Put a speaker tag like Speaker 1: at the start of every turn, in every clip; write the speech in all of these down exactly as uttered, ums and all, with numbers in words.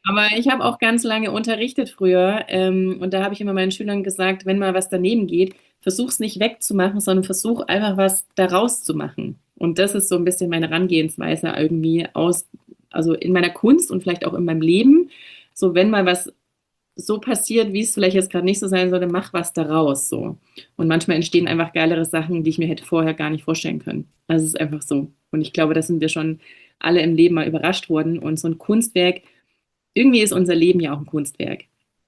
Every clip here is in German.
Speaker 1: Aber ich habe auch ganz lange unterrichtet früher, ähm, und da habe ich immer meinen Schülern gesagt, wenn mal was daneben geht, versuch's nicht wegzumachen, sondern versuch einfach was daraus zu machen. Und das ist so ein bisschen meine Herangehensweise irgendwie aus, also in meiner Kunst und vielleicht auch in meinem Leben. So, wenn mal was so passiert, wie es vielleicht jetzt gerade nicht so sein sollte, mach was daraus so. Und manchmal entstehen einfach geilere Sachen, die ich mir hätte vorher gar nicht vorstellen können. Also es ist einfach so. Und ich glaube, da sind wir schon alle im Leben mal überrascht worden. Und so ein Kunstwerk, irgendwie ist unser Leben ja auch ein Kunstwerk.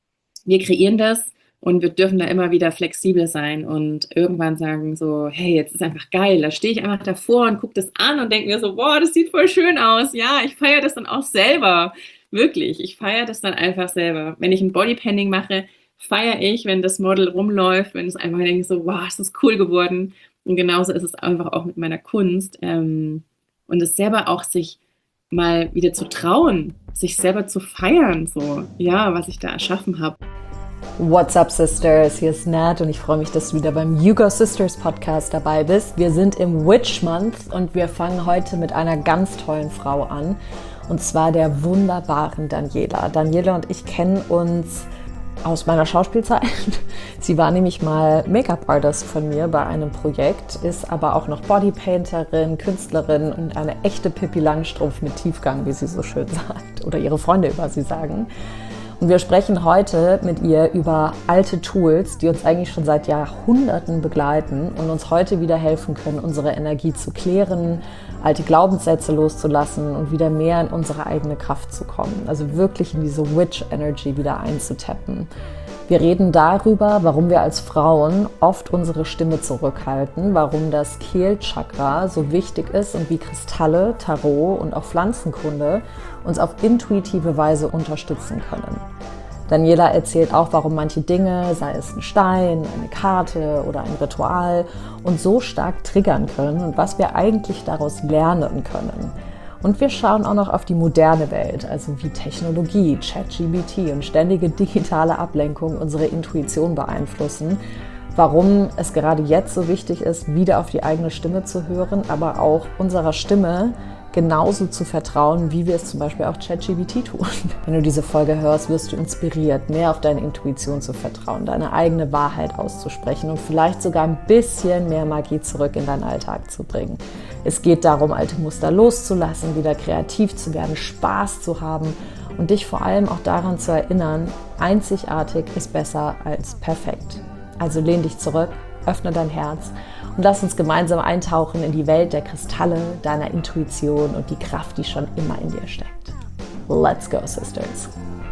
Speaker 1: Wir kreieren das und wir dürfen da immer wieder flexibel sein und irgendwann sagen so, hey, jetzt ist einfach geil. Da stehe ich einfach davor und gucke das an und denke mir so, boah, das sieht voll schön aus. Ja, ich feiere das dann auch selber. Wirklich, ich feiere das dann einfach selber. Wenn ich ein Bodypainting mache, feiere ich, wenn das Model rumläuft, wenn es einfach denke so, wow, es ist cool geworden. Und genauso ist es einfach auch mit meiner Kunst. Ähm, und es selber auch sich mal wieder zu trauen, sich selber zu feiern, so, ja, was ich da erschaffen habe.
Speaker 2: What's up, Sisters? Hier ist Nat und ich freue mich, dass du wieder beim You Go Sisters Podcast dabei bist. Wir sind im Witch Month und wir fangen heute mit einer ganz tollen Frau an, und zwar der wunderbaren Daniela. Daniela und ich kennen uns aus meiner Schauspielzeit. Sie war nämlich mal Make-up-Artist von mir bei einem Projekt, ist aber auch noch Bodypainterin, Künstlerin und eine echte Pippi Langstrumpf mit Tiefgang, wie sie so schön sagt, oder ihre Freunde über sie sagen. Und wir sprechen heute mit ihr über alte Tools, die uns eigentlich schon seit Jahrhunderten begleiten und uns heute wieder helfen können, unsere Energie zu klären, alte Glaubenssätze loszulassen und wieder mehr in unsere eigene Kraft zu kommen. Also wirklich in diese Witch-Energy wieder einzutappen. Wir reden darüber, warum wir als Frauen oft unsere Stimme zurückhalten, warum das Kehlchakra so wichtig ist und wie Kristalle, Tarot und auch Pflanzenkunde uns auf intuitive Weise unterstützen können. Daniela erzählt auch, warum manche Dinge, sei es ein Stein, eine Karte oder ein Ritual, uns so stark triggern können und was wir eigentlich daraus lernen können. Und wir schauen auch noch auf die moderne Welt, also wie Technologie, ChatGPT und ständige digitale Ablenkung unsere Intuition beeinflussen, warum es gerade jetzt so wichtig ist, wieder auf die eigene Stimme zu hören, aber auch unserer Stimme genauso zu vertrauen, wie wir es zum Beispiel auch ChatGPT tun. Wenn du diese Folge hörst, wirst du inspiriert, mehr auf deine Intuition zu vertrauen, deine eigene Wahrheit auszusprechen und vielleicht sogar ein bisschen mehr Magie zurück in deinen Alltag zu bringen. Es geht darum, alte Muster loszulassen, wieder kreativ zu werden, Spaß zu haben und dich vor allem auch daran zu erinnern, einzigartig ist besser als perfekt. Also lehn dich zurück, öffne dein Herz und lass uns gemeinsam eintauchen in die Welt der Kristalle, deiner Intuition und die Kraft, die schon immer in dir steckt. Let's go, Sisters!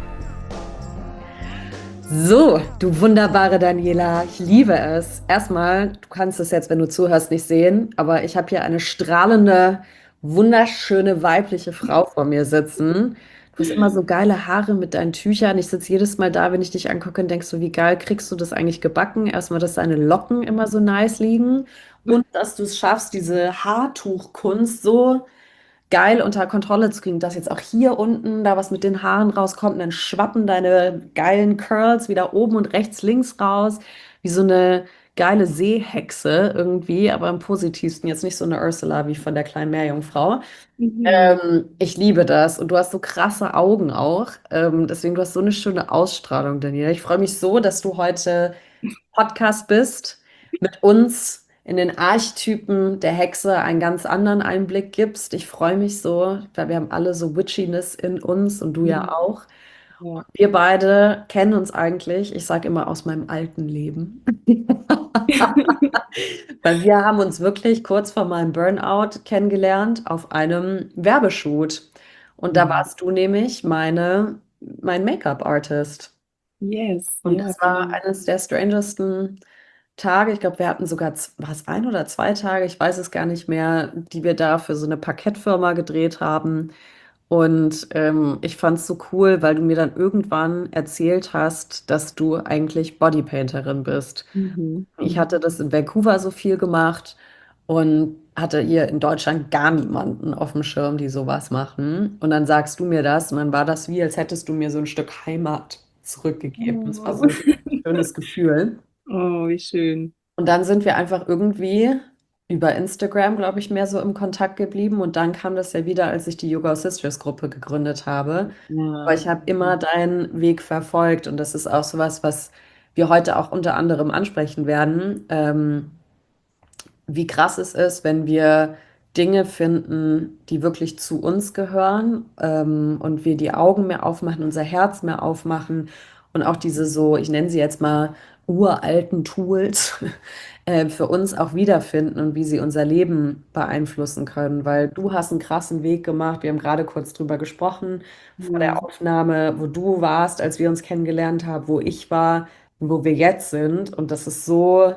Speaker 2: So, du wunderbare Daniela, ich liebe es. Erstmal, du kannst es jetzt, wenn du zuhörst, nicht sehen, aber ich habe hier eine strahlende, wunderschöne weibliche Frau vor mir sitzen. Du hast immer so geile Haare mit deinen Tüchern. Ich sitze jedes Mal da, wenn ich dich angucke und denk so, wie geil kriegst du das eigentlich gebacken? Erstmal, dass deine Locken immer so nice liegen und dass du es schaffst, diese Haartuchkunst so geil unter Kontrolle zu kriegen, dass jetzt auch hier unten da was mit den Haaren rauskommt und dann schwappen deine geilen Curls wieder oben und rechts, links raus, wie so eine geile Seehexe irgendwie, aber im positivsten, jetzt nicht so eine Ursula wie von der kleinen Meerjungfrau.
Speaker 1: Mhm.
Speaker 2: Ähm, ich liebe das und du hast so krasse Augen auch, ähm, deswegen du hast so eine schöne Ausstrahlung, Daniela. Ich freue mich so, dass du heute Podcast bist, mit uns in den Archetypen der Hexe einen ganz anderen Einblick gibst. Ich freue mich so, weil wir haben alle so Witchiness in uns und du ja
Speaker 1: Mhm.
Speaker 2: auch.
Speaker 1: Ja.
Speaker 2: Wir beide kennen uns eigentlich, ich sage immer aus meinem alten Leben, weil wir haben uns wirklich kurz vor meinem Burnout kennengelernt auf einem Werbeshoot. Und da
Speaker 1: Mhm.
Speaker 2: warst du nämlich meine, mein Make-up-Artist.
Speaker 1: Yes,
Speaker 2: Und
Speaker 1: ja,
Speaker 2: das war
Speaker 1: genau.
Speaker 2: eines der strangesten Tage. Ich glaube, wir hatten sogar, z- war es ein oder zwei Tage, ich weiß es gar nicht mehr, die wir da für so eine Parkettfirma gedreht haben. Und ähm, ich fand es so cool, weil du mir dann irgendwann erzählt hast, dass du eigentlich Bodypainterin bist.
Speaker 1: Mhm.
Speaker 2: Ich hatte das in Vancouver so viel gemacht und hatte hier in Deutschland gar niemanden auf dem Schirm, die sowas machen. Und dann sagst du mir das und dann war das wie, als hättest du mir so ein Stück Heimat zurückgegeben. Das war
Speaker 1: Oh.
Speaker 2: so ein schönes Gefühl.
Speaker 1: Oh, wie schön.
Speaker 2: Und dann sind wir einfach irgendwie über Instagram, glaube ich, mehr so im Kontakt geblieben. Und dann kam das ja wieder, als ich die Yoga Sisters Gruppe gegründet habe. Aber
Speaker 1: Ja.
Speaker 2: ich habe immer deinen Weg verfolgt und das ist auch sowas, was wir heute auch unter anderem ansprechen werden. Ähm, wie krass es ist, wenn wir Dinge finden, die wirklich zu uns gehören, ähm, und wir die Augen mehr aufmachen, unser Herz mehr aufmachen und auch diese so, ich nenne sie jetzt mal uralten Tools, äh, für uns auch wiederfinden und wie sie unser Leben beeinflussen können. Weil du hast einen krassen Weg gemacht. Wir haben gerade kurz drüber gesprochen vor
Speaker 1: Ja.
Speaker 2: der Aufnahme, wo du warst, als wir uns kennengelernt haben, wo ich war und wo wir jetzt sind. Und das ist so.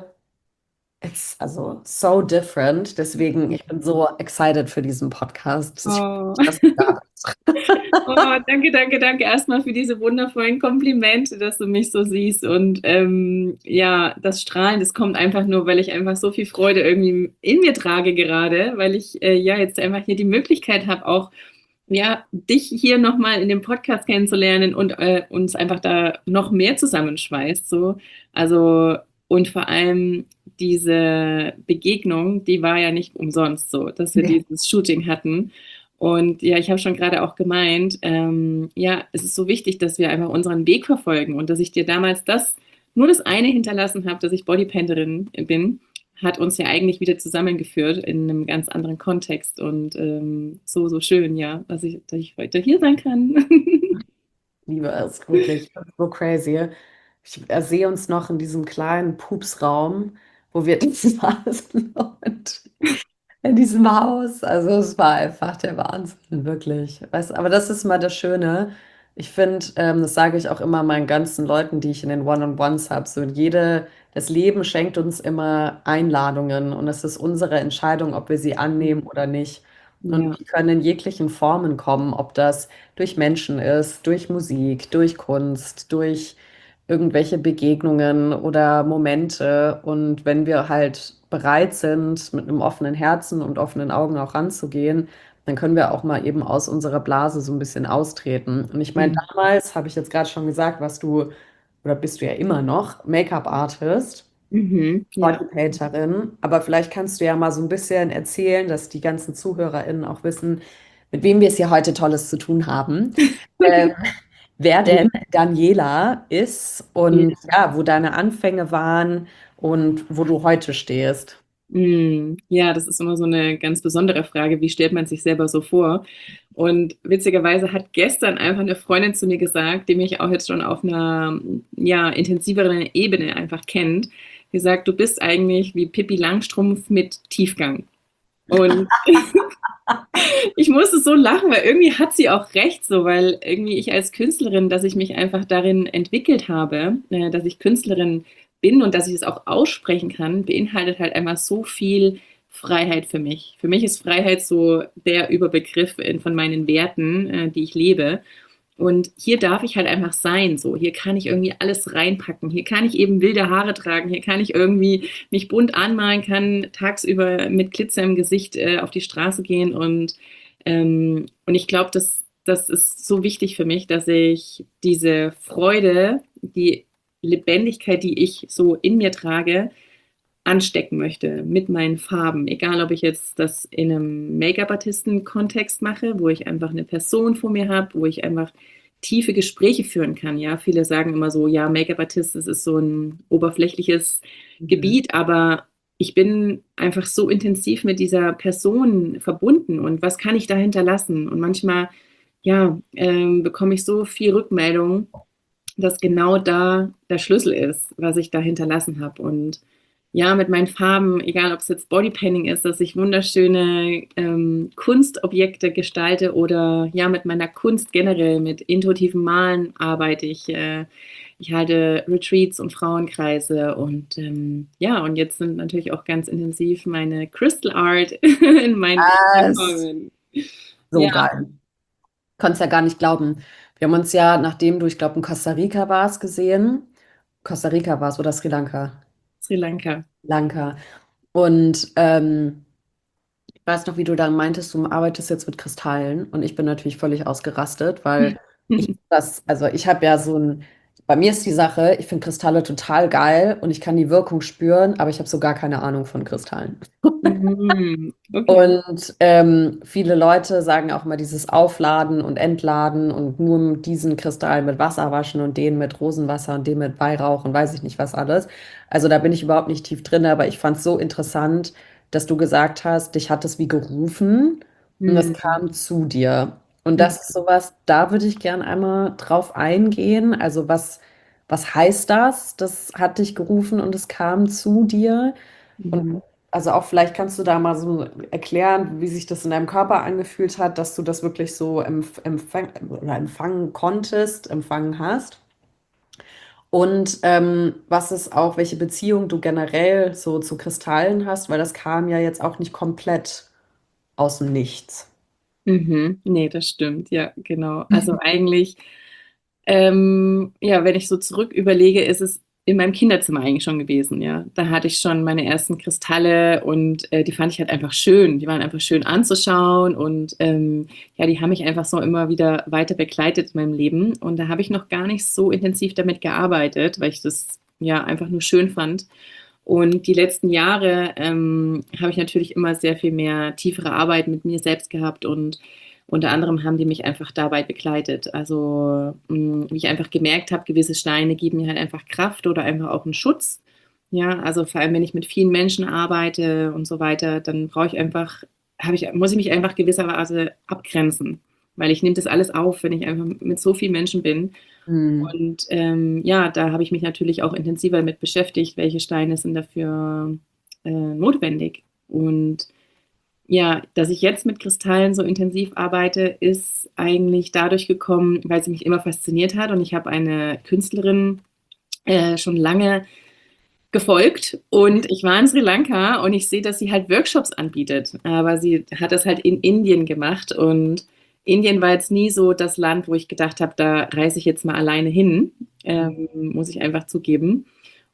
Speaker 2: It's also so different. Deswegen, ich bin so excited für diesen Podcast. Ich,
Speaker 1: Oh.
Speaker 2: dass du da bist.
Speaker 1: Oh, danke, danke, danke erstmal für diese wundervollen Komplimente, dass du mich so siehst. Und ähm, ja, das Strahlen, das kommt einfach nur, weil ich einfach so viel Freude irgendwie in mir trage gerade, weil ich äh, ja jetzt einfach hier die Möglichkeit habe, auch ja, dich hier nochmal in dem Podcast kennenzulernen und äh, uns einfach da noch mehr zusammenschweißt. So. Also, und vor allem diese Begegnung, die war ja nicht umsonst so, dass wir
Speaker 2: Nee.
Speaker 1: dieses Shooting hatten. Und ja, ich habe schon gerade auch gemeint, ähm, ja, es ist so wichtig, dass wir einfach unseren Weg verfolgen und dass ich dir damals das, nur das eine hinterlassen habe, dass ich Bodypainterin bin, hat uns ja eigentlich wieder zusammengeführt in einem ganz anderen Kontext und ähm, so, so schön, ja, dass ich, dass ich heute hier sein kann.
Speaker 2: Liebe es wirklich so crazy. Ich äh, sehe uns noch in diesem kleinen Pupsraum, wo wir saßen und in diesem Haus. Also es war einfach der Wahnsinn, wirklich. Weißt, aber das ist mal das Schöne. Ich finde, ähm, das sage ich auch immer meinen ganzen Leuten, die ich in den One-on-Ones habe. So jede, das Leben schenkt uns immer Einladungen und es ist unsere Entscheidung, ob wir sie annehmen oder nicht. Und
Speaker 1: Ja,
Speaker 2: die können in jeglichen Formen kommen, ob das durch Menschen ist, durch Musik, durch Kunst, durch irgendwelche Begegnungen oder Momente. Und wenn wir halt bereit sind, mit einem offenen Herzen und offenen Augen auch ranzugehen, dann können wir auch mal eben aus unserer Blase so ein bisschen austreten. Und ich meine,
Speaker 1: mhm.
Speaker 2: damals habe ich jetzt gerade schon gesagt, was du, oder bist du ja immer noch, Make-up-Artist.
Speaker 1: Mhm. Ja.
Speaker 2: Bodypainterin, aber vielleicht kannst du ja mal so ein bisschen erzählen, dass die ganzen ZuhörerInnen auch wissen, mit wem wir es hier heute Tolles zu tun haben. Ähm, wer denn Daniela ist und
Speaker 1: Ja.
Speaker 2: ja, wo deine Anfänge waren und wo du heute stehst.
Speaker 1: Mm, ja, das ist immer so eine ganz besondere Frage. Wie stellt man sich selber so vor? Und witzigerweise hat gestern einfach eine Freundin zu mir gesagt, die mich auch jetzt schon auf einer ja, intensiveren Ebene einfach kennt, gesagt, du bist eigentlich wie Pippi Langstrumpf mit Tiefgang. Und ich musste so lachen, weil irgendwie hat sie auch recht so, weil irgendwie ich als Künstlerin, dass ich mich einfach darin entwickelt habe, äh, dass ich Künstlerin bin und dass ich es auch aussprechen kann, beinhaltet halt einfach so viel Freiheit für mich. Für mich ist Freiheit so der Überbegriff in, von meinen Werten, äh, die ich lebe. Und hier darf ich halt einfach sein, so. Hier kann ich irgendwie alles reinpacken. Hier kann ich eben wilde Haare tragen. Hier kann ich irgendwie mich bunt anmalen, kann tagsüber mit Glitzer im Gesicht äh, auf die Straße gehen. Und, ähm, und ich glaube, das, das ist so wichtig für mich, dass ich diese Freude, die Lebendigkeit, die ich so in mir trage, anstecken möchte mit meinen Farben. Egal, ob ich jetzt das in einem Make-up-Artisten-Kontext mache, wo ich einfach eine Person vor mir habe, wo ich einfach tiefe Gespräche führen kann. Ja, viele sagen immer so, ja, Make-up-Artist, das ist so ein oberflächliches
Speaker 2: Mhm.
Speaker 1: Gebiet, aber ich bin einfach so intensiv mit dieser Person verbunden und was kann ich da hinterlassen? Und manchmal, ja, ähm, bekomme ich so viel Rückmeldung, dass genau da der Schlüssel ist, was ich da hinterlassen habe. Und ja, mit meinen Farben, egal ob es jetzt Bodypainting ist, dass ich wunderschöne ähm, Kunstobjekte gestalte oder ja, mit meiner Kunst generell, mit intuitivem Malen arbeite ich. Äh, ich halte Retreats und Frauenkreise und ähm, ja, und jetzt sind natürlich auch ganz intensiv meine Crystal Art in meinen Bereich
Speaker 2: Das
Speaker 1: gekommen.
Speaker 2: so
Speaker 1: Ja,
Speaker 2: geil. Konntest ja gar nicht glauben. Wir haben uns ja, nachdem du, ich glaube, in Costa Rica warst, gesehen. Costa Rica war es oder Sri Lanka?
Speaker 1: Sri Lanka.
Speaker 2: Lanka. Und ähm, ich weiß noch, wie du dann meintest, du arbeitest jetzt mit Kristallen und ich bin natürlich völlig ausgerastet, weil ich das, also ich habe ja so ein, Bei mir ist die Sache, ich finde Kristalle total geil und ich kann die Wirkung spüren, aber ich habe so gar keine Ahnung von Kristallen.
Speaker 1: Mhm. Okay.
Speaker 2: Und ähm, viele Leute sagen auch mal dieses Aufladen und Entladen und nur mit diesen Kristallen mit Wasser waschen und den mit Rosenwasser und den mit Weihrauch und weiß ich nicht was alles. Also da bin ich überhaupt nicht tief drin, aber ich fand es so interessant, dass du gesagt hast, dich hat es wie gerufen und das
Speaker 1: Mhm.
Speaker 2: kam zu dir. Und
Speaker 1: Mhm.
Speaker 2: das ist sowas, da würde ich gern einmal drauf eingehen. Also was, was heißt das? Das hat dich gerufen und es kam zu dir. Und
Speaker 1: Mhm.
Speaker 2: also auch vielleicht kannst du da mal so erklären, wie sich das in deinem Körper angefühlt hat, dass du das wirklich so empf empfang oder empfangen konntest, empfangen hast. Und ähm, was ist auch, welche Beziehung du generell so zu Kristallen hast, weil das kam ja jetzt auch nicht komplett aus dem Nichts.
Speaker 1: Mhm. Nee, das stimmt. Ja, genau. Also eigentlich, ähm, ja, wenn ich so zurück überlege, ist es in meinem Kinderzimmer eigentlich schon gewesen, ja. Da hatte ich schon meine ersten Kristalle und äh, die fand ich halt einfach schön. Die waren einfach schön anzuschauen und ähm, ja, die haben mich einfach so immer wieder weiter begleitet in meinem Leben. Und da habe ich noch gar nicht so intensiv damit gearbeitet, weil ich das ja einfach nur schön fand. Und die letzten Jahre ähm, habe ich natürlich immer sehr viel mehr tiefere Arbeit mit mir selbst gehabt und unter anderem haben die mich einfach dabei begleitet. Also, mh, wie ich einfach gemerkt habe, gewisse Steine geben mir halt einfach Kraft oder einfach auch einen Schutz. Ja, also vor allem, wenn ich mit vielen Menschen arbeite und so weiter, dann brauche ich einfach, habe ich, muss ich mich einfach gewisserweise abgrenzen, weil ich nehme das alles auf, wenn ich einfach mit so vielen Menschen bin.
Speaker 2: Hm.
Speaker 1: Und ähm, ja, da habe ich mich natürlich auch intensiver damit beschäftigt, welche Steine sind dafür äh, notwendig. Und ja, dass ich jetzt mit Kristallen so intensiv arbeite, ist eigentlich dadurch gekommen, weil sie mich immer fasziniert hat. Und ich habe eine Künstlerin äh, schon lange gefolgt und ich war in Sri Lanka und ich sehe, dass sie halt Workshops anbietet. Aber sie hat das halt in Indien gemacht und Indien war jetzt nie so das Land, wo ich gedacht habe, da reise ich jetzt mal alleine hin, ähm, muss ich einfach zugeben.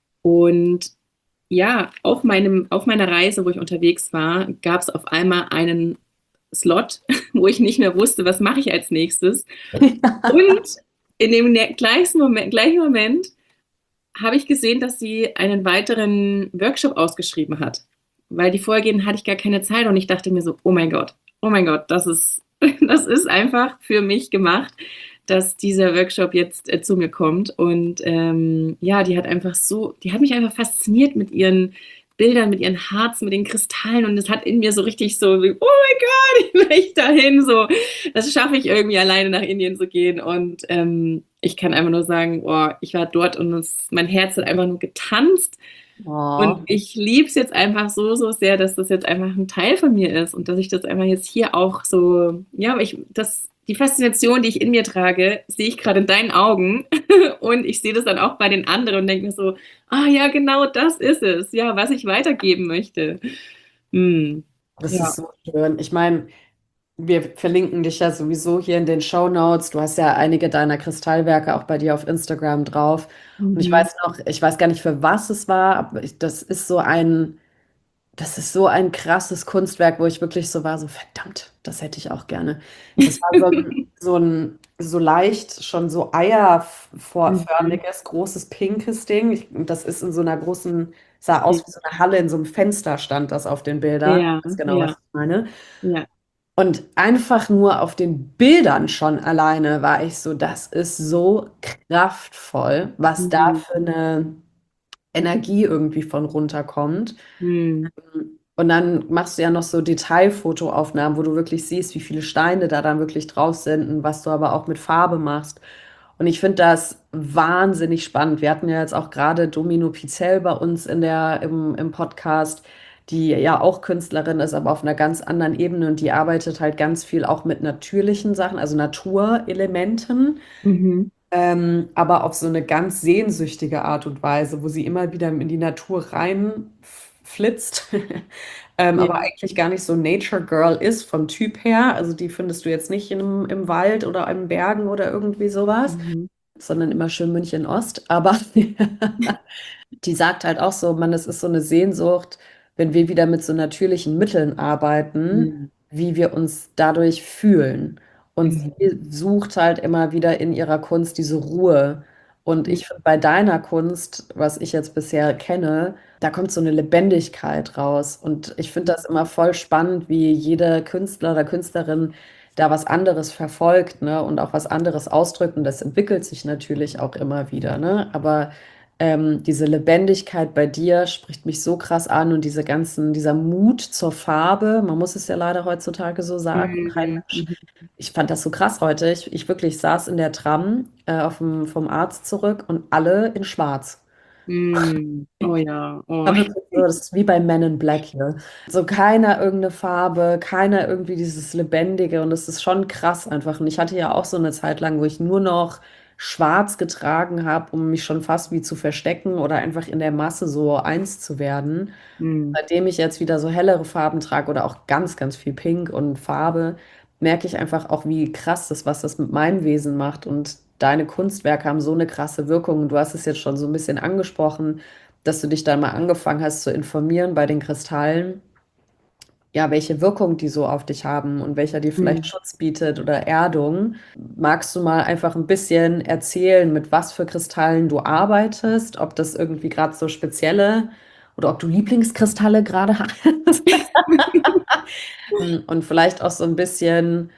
Speaker 1: Und ja, auf meinem, auf meiner Reise, wo ich unterwegs war, gab es auf einmal einen Slot, wo ich nicht mehr wusste, was mache ich als nächstes. Und in dem gleichen Moment, gleichen Moment habe ich gesehen, dass sie einen weiteren Workshop ausgeschrieben hat. Weil die vorhergehenden hatte ich gar keine Zeit und ich dachte mir so, oh mein Gott, oh mein Gott, das ist, das ist einfach für mich gemacht, dass dieser Workshop jetzt äh, zu mir kommt. Und ähm, ja, die hat einfach so, die hat mich einfach fasziniert mit ihren Bildern, mit ihren Harzen, mit den Kristallen und es hat in mir so richtig so, wie, oh mein Gott, ich möchte dahin, so, das schaffe ich irgendwie alleine nach Indien zu gehen und ähm, ich kann einfach nur sagen, oh, ich war dort und es, mein Herz hat einfach nur getanzt und
Speaker 2: Oh.
Speaker 1: ich liebe es jetzt einfach so, so sehr, dass das jetzt einfach ein Teil von mir ist und dass ich das einfach jetzt hier auch so, ja, ich, das, die Faszination, die ich in mir trage, sehe ich gerade in deinen Augen und ich sehe das dann auch bei den anderen und denke mir so, ah ja, genau das ist es, ja, was ich weitergeben möchte. Hm.
Speaker 2: Das ist
Speaker 1: Ja.
Speaker 2: so schön. Ich meine, wir verlinken dich ja sowieso hier in den Show Notes. Du hast ja einige deiner Kristallwerke auch bei dir auf Instagram drauf. Und ich
Speaker 1: Mhm.
Speaker 2: weiß noch, ich weiß gar nicht, für was es war, aber ich, das ist so ein, das ist so ein krasses Kunstwerk, wo ich wirklich so war, so verdammt, das hätte ich auch gerne. Das war so ein, so ein so leicht, schon so
Speaker 1: Mhm.
Speaker 2: eierförmiges, großes pinkes Ding. Ich, das ist in so einer großen, sah aus wie so eine Halle, in so einem Fenster stand das auf den Bildern.
Speaker 1: Ja,
Speaker 2: Das ist genau, was
Speaker 1: ja,
Speaker 2: ich meine.
Speaker 1: ja.
Speaker 2: Und einfach nur auf den Bildern schon alleine war ich so, das ist so kraftvoll, was da
Speaker 1: Mhm.
Speaker 2: für eine Energie irgendwie von runterkommt.
Speaker 1: Mhm.
Speaker 2: Und dann machst du ja noch so Detailfotoaufnahmen, wo du wirklich siehst, wie viele Steine da dann wirklich drauf sind und was du aber auch mit Farbe machst. Und ich finde das wahnsinnig spannend. Wir hatten ja jetzt auch gerade Domino Pizzell bei uns in der, im, im Podcast, die ja auch Künstlerin ist, aber auf einer ganz anderen Ebene und die arbeitet halt ganz viel auch mit natürlichen Sachen, also Naturelementen,
Speaker 1: Mhm.
Speaker 2: ähm, aber auf so eine ganz sehnsüchtige Art und Weise, wo sie immer wieder in die Natur reinflitzt, ähm,
Speaker 1: Ja.
Speaker 2: aber eigentlich gar nicht so Nature Girl ist vom Typ her. Also die findest du jetzt nicht in, einem- im Wald oder in Bergen oder irgendwie sowas,
Speaker 1: Mhm.
Speaker 2: sondern immer schön München Ost. Aber die sagt halt auch so, man, es ist so eine Sehnsucht, wenn wir wieder mit so natürlichen Mitteln arbeiten,
Speaker 1: Mhm.
Speaker 2: wie wir uns dadurch fühlen. Und
Speaker 1: Mhm.
Speaker 2: sie sucht halt immer wieder in ihrer Kunst diese Ruhe Und ich finde bei deiner Kunst, was ich jetzt bisher kenne, da kommt so eine Lebendigkeit raus. Und ich finde das immer voll spannend, wie jeder Künstler oder Künstlerin da was anderes verfolgt, ne? Und auch was anderes ausdrückt. Und das entwickelt sich natürlich auch immer wieder, ne? Aber ähm, diese Lebendigkeit bei dir spricht mich so krass an und diese ganzen, dieser Mut zur Farbe, man muss es ja leider heutzutage so sagen, kein
Speaker 1: Mhm.
Speaker 2: Mensch.
Speaker 1: Mhm.
Speaker 2: Ich fand das so krass heute. Ich, ich wirklich saß in der Tram äh, auf dem, vom Arzt zurück und alle in Schwarz.
Speaker 1: Mhm. Oh ja, oh.
Speaker 2: War wirklich so, das ist wie bei Men in Black hier. So keiner irgendeine Farbe, keiner irgendwie dieses Lebendige und das ist schon krass einfach. Und ich hatte ja auch so eine Zeit lang, wo ich nur noch schwarz getragen habe, um mich schon fast wie zu verstecken oder einfach in der Masse so eins zu werden.
Speaker 1: Mhm.
Speaker 2: Seitdem ich jetzt wieder so hellere Farben trage oder auch ganz, ganz viel Pink und Farbe, merke ich einfach auch, wie krass das, was das mit meinem Wesen macht. Und deine Kunstwerke haben so eine krasse Wirkung. Du hast es jetzt schon so ein bisschen angesprochen, dass du dich da mal angefangen hast zu informieren bei den Kristallen, ja, welche Wirkung die so auf dich haben und welcher dir vielleicht
Speaker 1: Mhm.
Speaker 2: Schutz bietet oder Erdung. Magst du mal einfach ein bisschen erzählen, mit was für Kristallen du arbeitest, ob das irgendwie gerade so spezielle oder ob du Lieblingskristalle gerade hast? Und vielleicht auch so ein bisschen,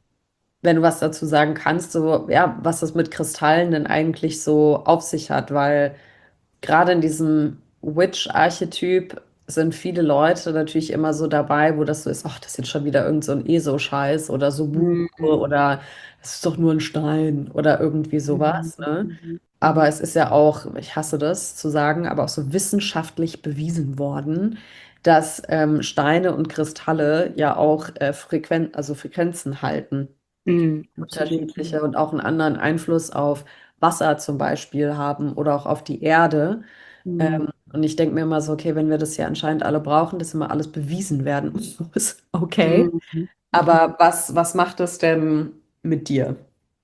Speaker 2: wenn du was dazu sagen kannst, so, ja, was das mit Kristallen denn eigentlich so auf sich hat, weil gerade in diesem Witch-Archetyp sind viele Leute natürlich immer so dabei, wo das so ist, ach, das ist jetzt schon wieder irgend so ein ESO-Scheiß oder so Buch
Speaker 1: Mhm.
Speaker 2: oder es ist doch nur ein Stein oder irgendwie
Speaker 1: Mhm.
Speaker 2: sowas, ne?
Speaker 1: Mhm.
Speaker 2: Aber
Speaker 1: Mhm.
Speaker 2: es ist ja auch, ich hasse das zu sagen, aber auch so wissenschaftlich bewiesen worden, dass ähm, Steine und Kristalle ja auch äh, Frequen also Frequenzen halten,
Speaker 1: Mhm. Absolut. Mhm.
Speaker 2: unterschiedliche und auch einen anderen Einfluss auf Wasser zum Beispiel haben oder auch auf die Erde.
Speaker 1: Mhm.
Speaker 2: Ähm, und ich denke mir immer so, okay, wenn wir das ja anscheinend alle brauchen, dass immer alles bewiesen werden muss, okay.
Speaker 1: Mhm. Mhm.
Speaker 2: Aber was, was macht das denn mit dir?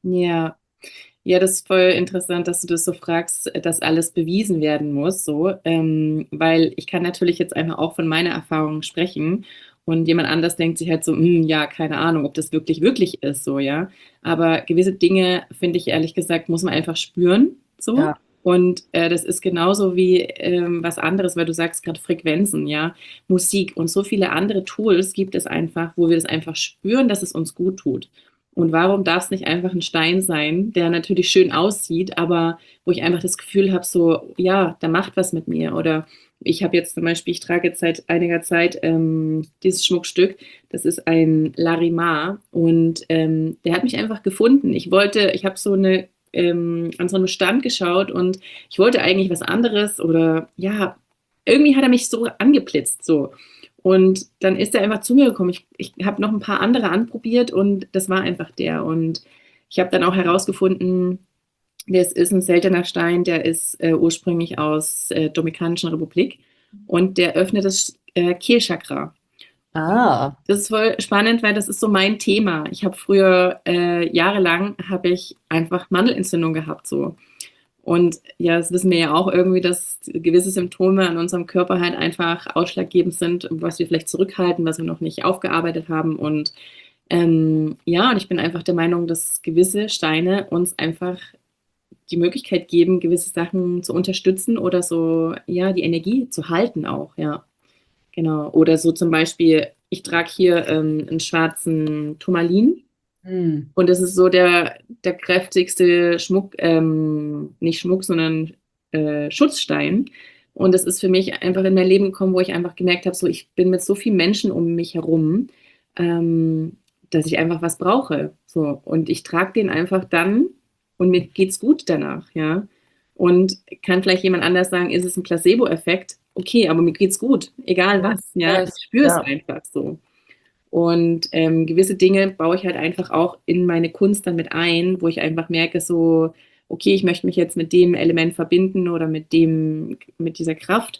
Speaker 1: Ja. Ja, das ist voll interessant, dass du das so fragst, dass alles bewiesen werden muss, so, ähm, weil ich kann natürlich jetzt einfach auch von meiner Erfahrung sprechen und jemand anders denkt sich halt so, hm, ja, keine Ahnung, ob das wirklich, wirklich ist, so, ja. Aber gewisse Dinge, finde ich ehrlich gesagt, muss man einfach spüren, so.
Speaker 2: Ja,
Speaker 1: Und äh, das ist genauso wie ähm, was anderes, weil du sagst gerade Frequenzen, ja, Musik und so viele andere Tools gibt es einfach, wo wir das einfach spüren, dass es uns gut tut. Und warum darf es nicht einfach ein Stein sein, der natürlich schön aussieht, aber wo ich einfach das Gefühl habe, so, ja, da macht was mit mir. Oder ich habe jetzt zum Beispiel, ich trage jetzt seit einiger Zeit ähm, dieses Schmuckstück, das ist ein Larimar und ähm, der hat mich einfach gefunden. Ich wollte, ich habe so eine, ähm, an so einem Stand geschaut und ich wollte eigentlich was anderes oder ja, irgendwie hat er mich so angeblitzt, so. Und dann ist er einfach zu mir gekommen. Ich, ich habe noch ein paar andere anprobiert und das war einfach der. Und ich habe dann auch herausgefunden, das ist ein seltener Stein, der ist äh, ursprünglich aus äh, Dominikanischen Republik und der öffnet das äh, Kehlchakra.
Speaker 2: ah,
Speaker 1: Das ist voll spannend, weil das ist so mein Thema. Ich habe früher äh, jahrelang habe ich einfach Mandelentzündung gehabt so. Und ja, das wissen wir ja auch irgendwie, dass gewisse Symptome an unserem Körper halt einfach ausschlaggebend sind, was wir vielleicht zurückhalten, was wir noch nicht aufgearbeitet haben. Und ähm, ja, und ich bin einfach der Meinung, dass gewisse Steine uns einfach die Möglichkeit geben, gewisse Sachen zu unterstützen oder so, ja, die Energie zu halten auch, ja, genau. Oder so zum Beispiel, ich trage hier ähm, einen schwarzen Turmalin.
Speaker 2: hm,
Speaker 1: Und das ist so der, der kräftigste Schmuck, ähm, nicht Schmuck, sondern äh, Schutzstein. Und das ist für mich einfach in mein Leben gekommen, wo ich einfach gemerkt habe, so ich bin mit so vielen Menschen um mich herum, ähm, dass ich einfach was brauche. So. Und ich trage den einfach dann und mir geht's gut danach, ja. Und kann vielleicht jemand anders sagen, ist es ein Placebo-Effekt? Okay, aber mir geht's gut, egal was, ja. Ich
Speaker 2: yes,
Speaker 1: spüre es
Speaker 2: ja.
Speaker 1: einfach so. Und ähm, gewisse Dinge baue ich halt einfach auch in meine Kunst dann mit ein, wo ich einfach merke, so, okay, ich möchte mich jetzt mit dem Element verbinden oder mit dem, mit dieser Kraft.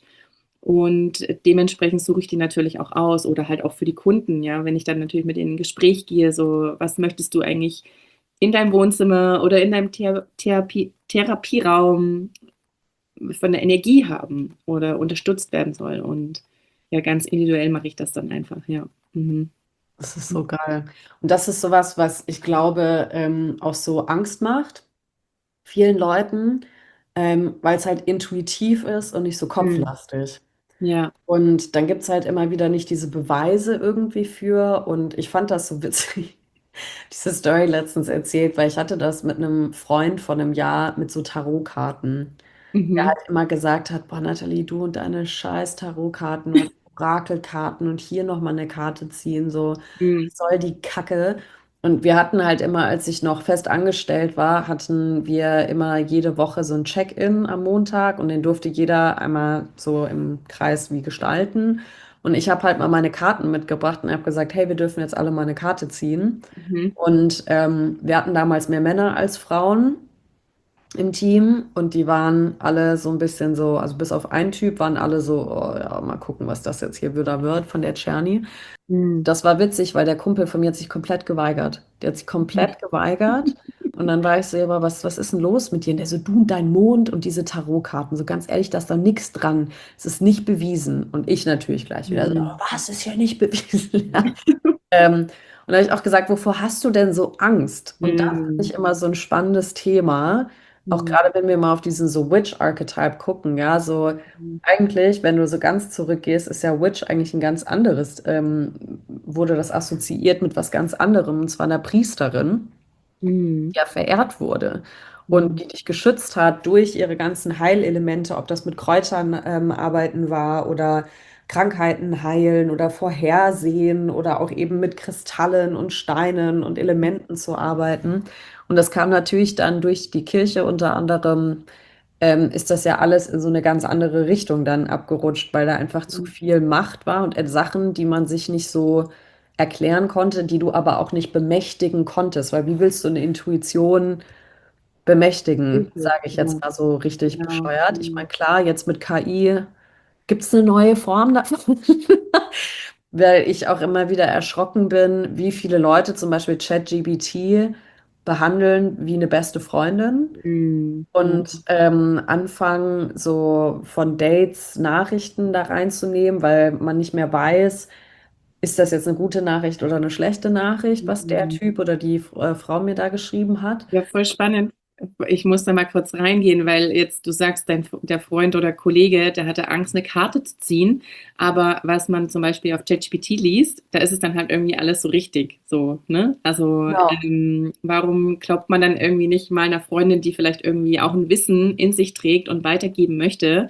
Speaker 1: Und dementsprechend suche ich die natürlich auch aus oder halt auch für die Kunden, ja, wenn ich dann natürlich mit ihnen in ein Gespräch gehe, so, was möchtest du eigentlich in deinem Wohnzimmer oder in deinem Thera Therapie Therapieraum von der Energie haben oder unterstützt werden soll. Und ja, ganz individuell mache ich das dann einfach, ja. Mhm.
Speaker 2: Das ist so geil. Und das ist sowas, was ich glaube, ähm, auch so Angst macht.
Speaker 3: vielen Leuten, ähm, weil es halt intuitiv ist und nicht so
Speaker 1: Mhm.
Speaker 3: kopflastig.
Speaker 1: Ja.
Speaker 3: Und dann gibt es halt immer wieder nicht diese Beweise irgendwie für. Und ich fand das so witzig, diese Story letztens erzählt, weil ich hatte das mit einem Freund von einem Jahr mit so Tarotkarten. Der
Speaker 1: Mhm.
Speaker 3: halt immer gesagt hat, boah, Nathalie, du und deine scheiß Tarotkarten und Orakelkarten und hier nochmal eine Karte ziehen, so,
Speaker 1: Mhm.
Speaker 3: was soll die Kacke? Und wir hatten halt immer, als ich noch fest angestellt war, hatten wir immer jede Woche so ein Check-in am Montag und den durfte jeder einmal so im Kreis wie gestalten. Und ich habe halt mal meine Karten mitgebracht und habe gesagt, hey, wir dürfen jetzt alle mal eine Karte ziehen.
Speaker 1: Mhm.
Speaker 3: Und ähm, wir hatten damals mehr Männer als Frauen im Team und die waren alle so ein bisschen so, also bis auf einen Typ waren alle so, oh ja, mal gucken, was das jetzt hier wieder wird von der Czerny.
Speaker 1: Mhm.
Speaker 3: Das war witzig, weil der Kumpel von mir hat sich komplett geweigert. Der hat sich
Speaker 1: Mhm.
Speaker 3: komplett geweigert. Und dann war ich so, ja, aber was, was ist denn los mit dir? Und der so, du und dein Mond und diese Tarotkarten. So ganz ehrlich, da ist da nichts dran. Es ist nicht bewiesen. Und ich natürlich gleich wieder so,
Speaker 1: Mhm.
Speaker 3: oh, was ist hier nicht bewiesen? Ja. Ähm, und da habe ich auch gesagt, wovor hast du denn so Angst? Und das finde
Speaker 1: Mhm.
Speaker 3: ich immer so ein spannendes Thema. Auch
Speaker 1: Mhm.
Speaker 3: gerade wenn wir mal auf diesen so Witch-Archetype gucken, ja, so eigentlich, wenn du so ganz zurückgehst, ist ja Witch eigentlich ein ganz anderes, ähm, wurde das assoziiert mit was ganz anderem, und zwar einer Priesterin,
Speaker 1: Mhm.
Speaker 3: die ja verehrt wurde und
Speaker 1: Mhm.
Speaker 3: die dich geschützt hat durch ihre ganzen Heilelemente, ob das mit Kräutern ähm, arbeiten war oder Krankheiten heilen oder vorhersehen oder auch eben mit Kristallen und Steinen und Elementen zu arbeiten. Und das kam natürlich dann durch die Kirche unter anderem, ähm, ist das ja alles in so eine ganz andere Richtung dann abgerutscht, weil da einfach zu
Speaker 1: Mhm.
Speaker 3: viel Macht war und äh, Sachen, die man sich nicht so erklären konnte, die du aber auch nicht bemächtigen konntest, weil wie willst du eine Intuition bemächtigen,
Speaker 1: Richtig,
Speaker 3: sage ich
Speaker 1: ja,
Speaker 3: jetzt mal so richtig
Speaker 1: genau.
Speaker 3: bescheuert. Ich meine,
Speaker 1: Mhm.
Speaker 3: klar, jetzt mit K I gibt es eine neue Form davon, weil ich auch immer wieder erschrocken bin, wie viele Leute zum Beispiel ChatGPT behandeln wie eine beste Freundin
Speaker 1: Mhm. Ja.
Speaker 3: und ähm, anfangen, so von Dates Nachrichten da reinzunehmen, weil man nicht mehr weiß, ist das jetzt eine gute Nachricht oder eine schlechte Nachricht, was der
Speaker 1: Mhm.
Speaker 3: Typ oder die äh, Frau mir da geschrieben hat.
Speaker 1: Ja, voll spannend. Ich muss da mal kurz reingehen, weil jetzt du sagst, dein, der Freund oder Kollege, der hatte Angst, eine Karte zu ziehen. Aber was man zum Beispiel auf ChatGPT liest, da ist es dann halt irgendwie alles so richtig. So, ne? Also,
Speaker 3: Genau.
Speaker 1: ähm, warum glaubt man dann irgendwie nicht mal einer Freundin, die vielleicht irgendwie auch ein Wissen in sich trägt und weitergeben möchte,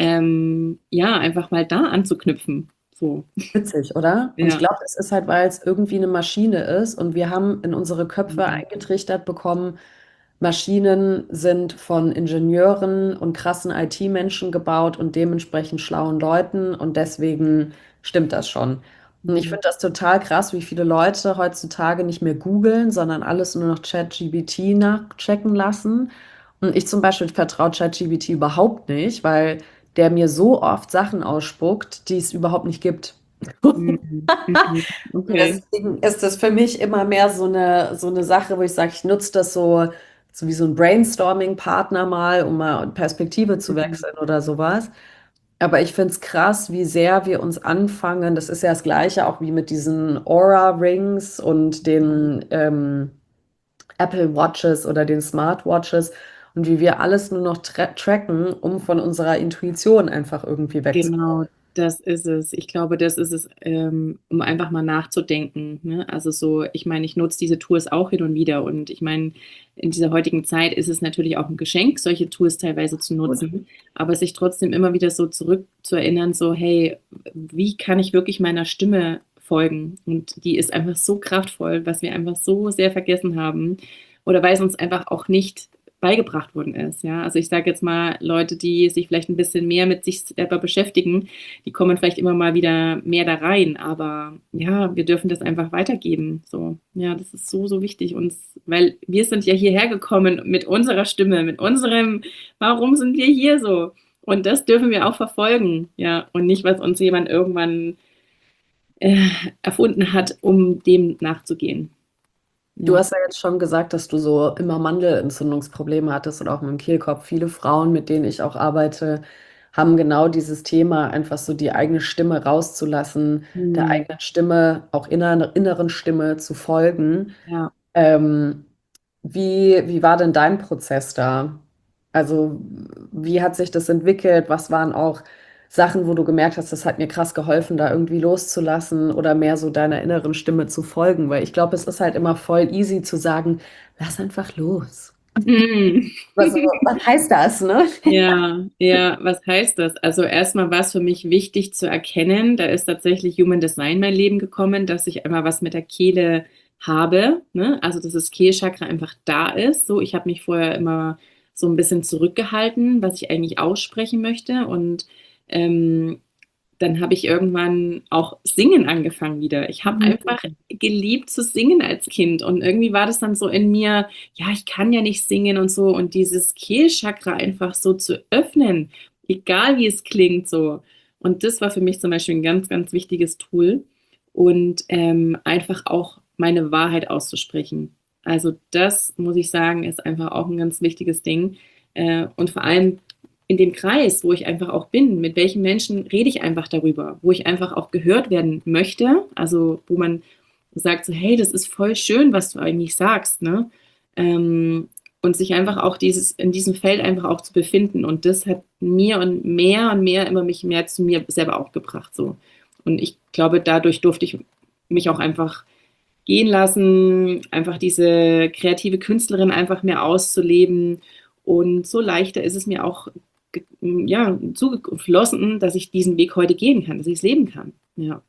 Speaker 1: ähm, ja, einfach mal da anzuknüpfen. So,
Speaker 3: Witzig, oder? Und ich
Speaker 1: ja.
Speaker 3: glaube, es ist halt, weil es irgendwie eine Maschine ist und wir haben in unsere Köpfe
Speaker 1: Mhm.
Speaker 3: eingetrichtert bekommen, Maschinen sind von Ingenieuren und krassen I T-Menschen gebaut und dementsprechend schlauen Leuten und deswegen stimmt das schon. Und ich
Speaker 1: Mhm.
Speaker 3: finde das total krass, wie viele Leute heutzutage nicht mehr googeln, sondern alles nur noch ChatGPT nachchecken lassen. Und ich zum Beispiel vertraue ChatGPT überhaupt nicht, weil der mir so oft Sachen ausspuckt, die es überhaupt nicht gibt.
Speaker 1: Mhm. Mhm.
Speaker 3: Und
Speaker 1: Okay.
Speaker 3: deswegen ist das für mich immer mehr so eine, so eine Sache, wo ich sage, ich nutze das so, so wie so ein Brainstorming-Partner mal, um mal Perspektive zu
Speaker 1: Mhm.
Speaker 3: wechseln oder sowas. Aber ich finde es krass, wie sehr wir uns anfangen. Das ist ja das Gleiche auch wie mit diesen Aura-Rings und den ähm, Apple Watches oder den Smartwatches und wie wir alles nur noch tra tracken, um von unserer Intuition einfach irgendwie wegzukommen.
Speaker 1: Genau, das ist es. Ich glaube, das ist es, ähm, um einfach mal nachzudenken, ne? Also so, ich meine, ich nutze diese Tools auch hin und wieder und ich meine, in dieser heutigen Zeit ist es natürlich auch ein Geschenk, solche Tools teilweise zu
Speaker 3: Gut.
Speaker 1: nutzen, aber sich trotzdem immer wieder so zurückzuerinnern, so: „Hey, wie kann ich wirklich meiner Stimme folgen?“ Und die ist einfach so kraftvoll, was wir einfach so sehr vergessen haben oder weil es uns einfach auch nicht beigebracht worden ist, ja. Also ich sage jetzt mal, Leute, die sich vielleicht ein bisschen mehr mit sich selber beschäftigen, die kommen vielleicht immer mal wieder mehr da rein, aber ja, wir dürfen das einfach weitergeben, so. Ja, das ist so, so wichtig uns, weil wir sind ja hierher gekommen mit unserer Stimme, mit unserem, warum sind wir hier so? Und das dürfen wir auch verfolgen, ja, und nicht, was uns jemand irgendwann äh, erfunden hat, um dem nachzugehen.
Speaker 3: Du
Speaker 1: Ja.
Speaker 3: hast ja jetzt schon gesagt, dass du so immer Mandelentzündungsprobleme hattest und auch mit dem Kehlkopf. Viele Frauen, mit denen ich auch arbeite, haben genau dieses Thema, einfach so die eigene Stimme rauszulassen, der
Speaker 1: Hm.
Speaker 3: eigenen Stimme, auch inner, inneren Stimme zu folgen.
Speaker 1: Ja.
Speaker 3: Ähm, Wie, wie war denn dein Prozess da? Also, wie hat sich das entwickelt? Was waren auch Sachen, wo du gemerkt hast, das hat mir krass geholfen, da irgendwie loszulassen oder mehr so deiner inneren Stimme zu folgen? Weil ich glaube, es ist halt immer voll easy zu sagen, lass einfach los.
Speaker 1: Mhm.
Speaker 3: Was, was heißt das, ne?
Speaker 1: Ja, ja, was heißt das? Also erstmal war es für mich wichtig zu erkennen, da ist tatsächlich Human Design in mein Leben gekommen, dass ich einmal was mit der Kehle habe, ne? Also dass das Kehlchakra einfach da ist. So, ich habe mich vorher immer so ein bisschen zurückgehalten, was ich eigentlich aussprechen möchte. Und ähm, dann habe ich irgendwann auch singen angefangen wieder. Ich habe einfach geliebt zu singen als Kind und irgendwie war das dann so in mir, ja, ich kann ja nicht singen und so und dieses Kehlchakra einfach so zu öffnen, egal wie es klingt so. Und das war für mich zum Beispiel ein ganz, ganz wichtiges Tool und ähm, einfach auch meine Wahrheit auszusprechen. Also das muss ich sagen, ist einfach auch ein ganz wichtiges Ding. Äh, und vor allem in dem Kreis, wo ich einfach auch bin, mit welchen Menschen rede ich einfach darüber, wo ich einfach auch gehört werden möchte, also wo man sagt so, hey, das ist voll schön, was du eigentlich sagst, ne? Ähm, und sich einfach auch dieses, in diesem Feld einfach auch zu befinden. Und das hat mir und mehr und mehr immer mich mehr zu mir selber auch gebracht, so. Und ich glaube, dadurch durfte ich mich auch einfach gehen lassen, einfach diese kreative Künstlerin einfach mehr auszuleben. Und so leichter ist es mir auch ja, zugeflossen, dass ich diesen Weg heute gehen kann, dass ich es leben kann. Ja.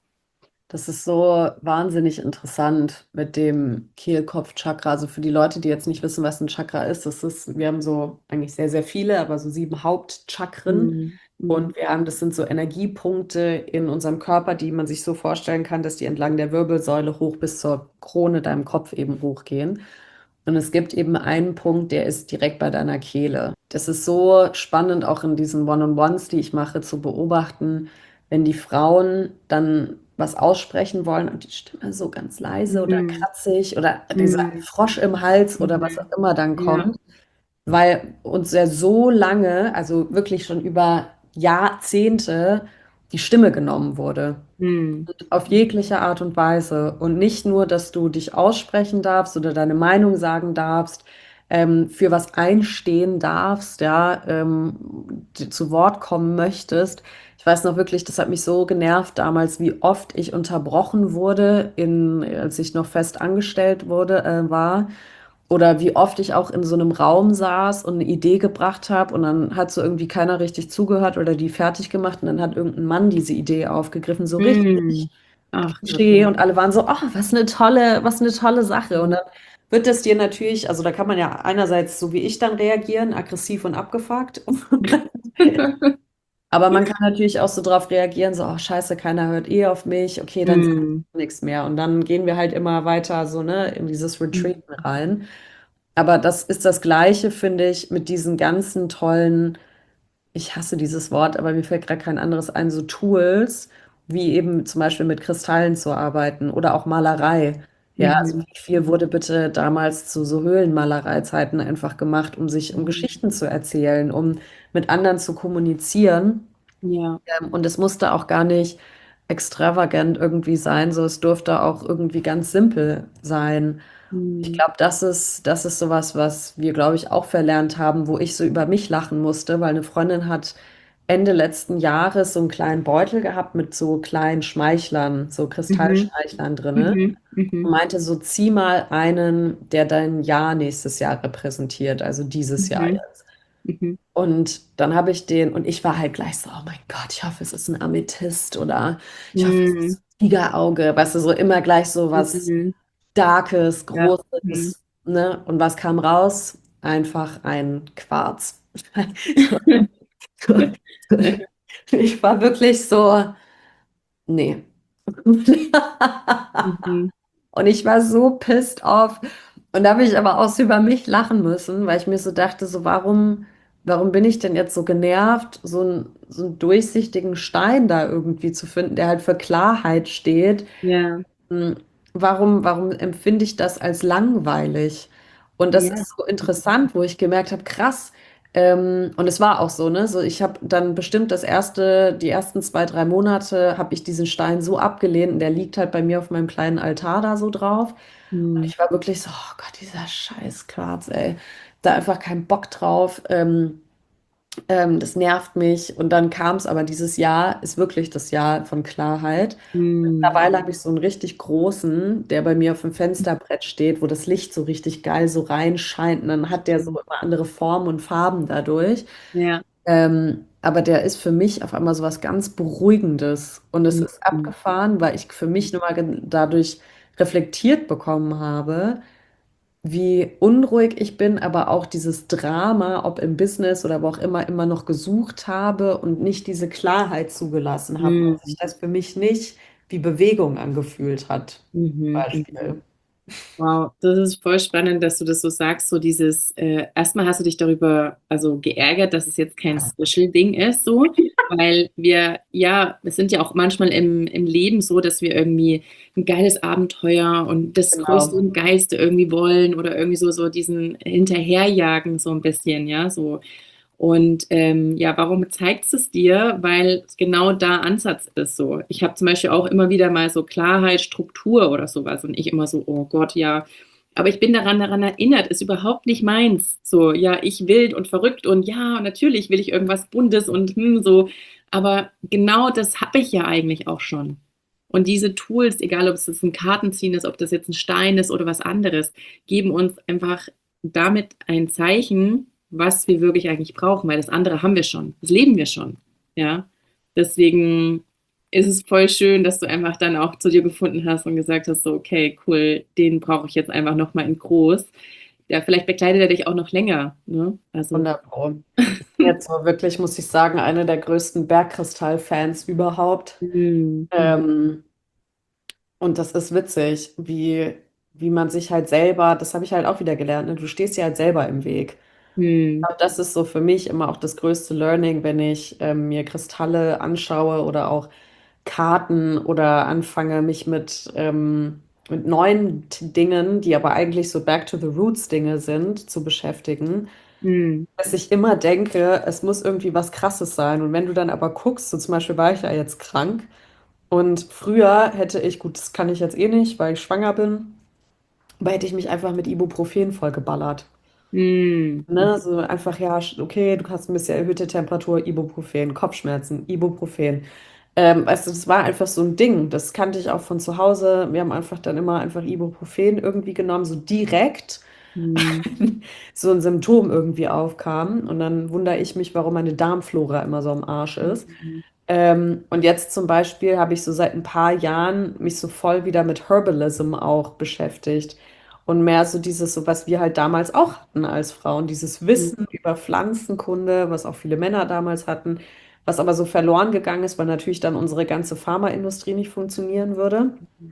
Speaker 3: Das ist so wahnsinnig interessant mit dem Kehlkopfchakra. Also für die Leute, die jetzt nicht wissen, was ein Chakra ist, das ist, wir haben so eigentlich sehr, sehr viele, aber so sieben Hauptchakren.
Speaker 1: Mhm.
Speaker 3: Und
Speaker 1: Mhm.
Speaker 3: wir haben, das sind so Energiepunkte in unserem Körper, die man sich so vorstellen kann, dass die entlang der Wirbelsäule hoch bis zur Krone deinem Kopf eben hochgehen. Und es gibt eben einen Punkt, der ist direkt bei deiner Kehle. Das ist so spannend, auch in diesen One-on-Ones, die ich mache, zu beobachten, wenn die Frauen dann was aussprechen wollen und die Stimme so ganz leise oder
Speaker 1: Mhm.
Speaker 3: kratzig oder dieser
Speaker 1: Mhm.
Speaker 3: Frosch im Hals oder was auch
Speaker 1: Mhm.
Speaker 3: immer dann
Speaker 1: Ja.
Speaker 3: kommt, weil uns ja so lange, also wirklich schon über Jahrzehnte, die Stimme genommen wurde.
Speaker 1: Mhm.
Speaker 3: Auf jegliche Art und Weise. Und nicht nur, dass du dich aussprechen darfst oder deine Meinung sagen darfst, ähm, für was einstehen darfst, ja, ähm, die- zu Wort kommen möchtest. Ich weiß noch wirklich, das hat mich so genervt damals, wie oft ich unterbrochen wurde, in, als ich noch fest angestellt wurde, äh, war. Oder wie oft ich auch in so einem Raum saß und eine Idee gebracht habe und dann hat so irgendwie keiner richtig zugehört oder die fertig gemacht und dann hat irgendein Mann diese Idee aufgegriffen, so richtig
Speaker 1: Mhm. Ach,
Speaker 3: Klischee
Speaker 1: wirklich.
Speaker 3: und alle waren so, oh, was eine tolle, was eine tolle Sache. Und
Speaker 1: Mhm.
Speaker 3: dann wird das dir natürlich, also da kann man ja einerseits so wie ich dann reagieren, aggressiv und abgefuckt. Aber man kann natürlich auch so drauf reagieren, so, oh, scheiße, keiner hört eh auf mich, okay, dann sag
Speaker 1: Mhm.
Speaker 3: ich nichts mehr. Und dann gehen wir halt immer weiter so, ne, in dieses
Speaker 1: Mhm.
Speaker 3: Retreaten rein. Aber das ist das Gleiche, finde ich, mit diesen ganzen tollen, ich hasse dieses Wort, aber mir fällt gerade kein anderes ein, so Tools, wie eben zum Beispiel mit Kristallen zu arbeiten oder auch Malerei. Ja, also
Speaker 1: Mhm.
Speaker 3: wie viel wurde bitte damals zu so Höhlenmalereizeiten einfach gemacht, um sich, um
Speaker 1: Mhm.
Speaker 3: Geschichten zu erzählen, um mit anderen zu kommunizieren.
Speaker 1: Ja.
Speaker 3: Ähm, und es musste auch gar nicht extravagant irgendwie sein, so es durfte auch irgendwie ganz simpel sein. Ich
Speaker 1: Mhm.
Speaker 3: glaube, das ist, das ist sowas, was wir, glaube ich, auch verlernt haben, wo ich so über mich lachen musste, weil eine Freundin hat Ende letzten Jahres so einen kleinen Beutel gehabt mit so kleinen Schmeichlern, so
Speaker 1: Mhm.
Speaker 3: Kristallschmeichlern drinne
Speaker 1: Mhm.
Speaker 3: und
Speaker 1: Mhm.
Speaker 3: meinte so, zieh mal einen, der dein Jahr nächstes Jahr repräsentiert, also dieses Jahr
Speaker 1: Mhm.
Speaker 3: jetzt.
Speaker 1: Mhm.
Speaker 3: Und dann habe ich den, und ich war halt gleich so, oh mein Gott, ich hoffe, es ist ein Amethyst oder ich hoffe, es
Speaker 1: Mhm.
Speaker 3: ist ein Tigerauge, weißt du, so immer gleich so was
Speaker 1: Mhm.
Speaker 3: Starkes,
Speaker 1: Ja. Mhm.
Speaker 3: Großes, ne? Und was kam raus? Einfach ein Quarz. Ich war wirklich so, nee.
Speaker 1: Mhm.
Speaker 3: Und ich war so pissed off. Und da habe ich aber auch so über mich lachen müssen, weil ich mir so dachte, so warum, warum bin ich denn jetzt so genervt, so, ein, so einen durchsichtigen Stein da irgendwie zu finden, der halt für Klarheit steht.
Speaker 1: Ja.
Speaker 3: Hm, Warum, warum empfinde ich das als langweilig? Und das
Speaker 1: Ja.
Speaker 3: ist so interessant, wo ich gemerkt habe, krass, Ähm, und es war auch so, ne? So, ich habe dann bestimmt das erste, die ersten zwei, drei Monate habe ich diesen Stein so abgelehnt und der liegt halt bei mir auf meinem kleinen Altar da so drauf. Und
Speaker 1: Hm.
Speaker 3: ich war wirklich so, oh Gott, dieser scheiß Quarz, ey. Da einfach keinen Bock drauf. Ähm, ähm, das nervt mich. Und dann kam es aber dieses Jahr, ist wirklich das Jahr von Klarheit.
Speaker 1: Hm.
Speaker 3: Mittlerweile habe ich so einen richtig großen, der bei mir auf dem Fensterbrett steht, wo das Licht so richtig geil so reinscheint. Und dann hat der so immer andere Formen und Farben dadurch.
Speaker 1: Ja.
Speaker 3: Ähm, aber der ist für mich auf einmal so was ganz Beruhigendes. Und es ist
Speaker 1: Hm.
Speaker 3: abgefahren, weil ich für mich nochmal gen- dadurch reflektiert bekommen habe, wie unruhig ich bin, aber auch dieses Drama, ob im Business oder wo auch immer, immer noch gesucht habe und nicht diese Klarheit zugelassen habe, weil sich
Speaker 1: Hm.
Speaker 3: das für mich nicht wie Bewegung angefühlt hat.
Speaker 1: Mhm. Mhm.
Speaker 3: Beispiel.
Speaker 1: Wow, das ist voll spannend, dass du das so sagst, so dieses, äh, erstmal hast du dich darüber, also geärgert, dass es jetzt kein Special-Ding ist, so, weil wir, ja, es sind ja auch manchmal im, im Leben so, dass wir irgendwie ein geiles Abenteuer und das Größte
Speaker 3: Genau.
Speaker 1: und Geilste irgendwie wollen oder irgendwie so, so diesen Hinterherjagen so ein bisschen, ja, so. Und ähm, ja, warum zeigt es dir? Weil genau da Ansatz ist so. Ich habe zum Beispiel auch immer wieder mal so Klarheit, Struktur oder sowas und ich immer so, oh Gott, ja. Aber ich bin daran, daran erinnert, ist überhaupt nicht meins. So, ja, ich wild und verrückt und ja, natürlich will ich irgendwas Buntes und hm, so. Aber genau das habe ich ja eigentlich auch schon. Und diese Tools, egal ob es jetzt ein Kartenziehen ist, ob das jetzt ein Stein ist oder was anderes, geben uns einfach damit ein Zeichen, was wir wirklich eigentlich brauchen, weil das andere haben wir schon, das leben wir schon, ja. Deswegen ist es voll schön, dass du einfach dann auch zu dir gefunden hast und gesagt hast, so, okay, cool, den brauche ich jetzt einfach nochmal in groß. Ja, vielleicht bekleidet er dich auch noch länger, ne? Also,
Speaker 3: hundert Pro. Ich bin jetzt so wirklich, muss ich sagen, eine der größten Bergkristall-Fans überhaupt.
Speaker 1: hm,
Speaker 3: Ähm, und das ist witzig, wie, wie man sich halt selber, das habe ich halt auch wieder gelernt, ne? Du stehst dir halt selber im Weg.
Speaker 1: hm,
Speaker 3: Aber das ist so für mich immer auch das größte Learning, wenn ich ähm, mir Kristalle anschaue oder auch Karten oder anfange, mich mit, ähm, mit neuen T- Dingen, die aber eigentlich so Back to the Roots Dinge sind, zu beschäftigen,
Speaker 1: hm,
Speaker 3: dass ich immer denke, es muss irgendwie was Krasses sein. Und wenn du dann aber guckst, so zum Beispiel war ich ja jetzt krank und früher hätte ich, gut, das kann ich jetzt eh nicht, weil ich schwanger bin, aber hätte ich mich einfach mit Ibuprofen vollgeballert.
Speaker 1: hm,
Speaker 3: Ne, so einfach, ja, sch- okay, du hast ein bisschen erhöhte Temperatur, Ibuprofen, Kopfschmerzen, Ibuprofen. Ähm, weißt du, das war einfach so ein Ding. Das kannte ich auch von zu Hause. Wir haben einfach dann immer einfach Ibuprofen irgendwie genommen, so direkt
Speaker 1: hm,
Speaker 3: so ein Symptom irgendwie aufkam. Und dann wundere ich mich, warum meine Darmflora immer so am Arsch ist.
Speaker 1: hm,
Speaker 3: Ähm, und jetzt zum Beispiel habe ich so seit ein paar Jahren mich so voll wieder mit Herbalism auch beschäftigt. Und mehr so dieses, so was wir halt damals auch hatten als Frauen, dieses
Speaker 1: hm,
Speaker 3: Wissen über Pflanzenkunde, was auch viele Männer damals hatten, was aber so verloren gegangen ist, weil natürlich dann unsere ganze Pharmaindustrie nicht funktionieren würde.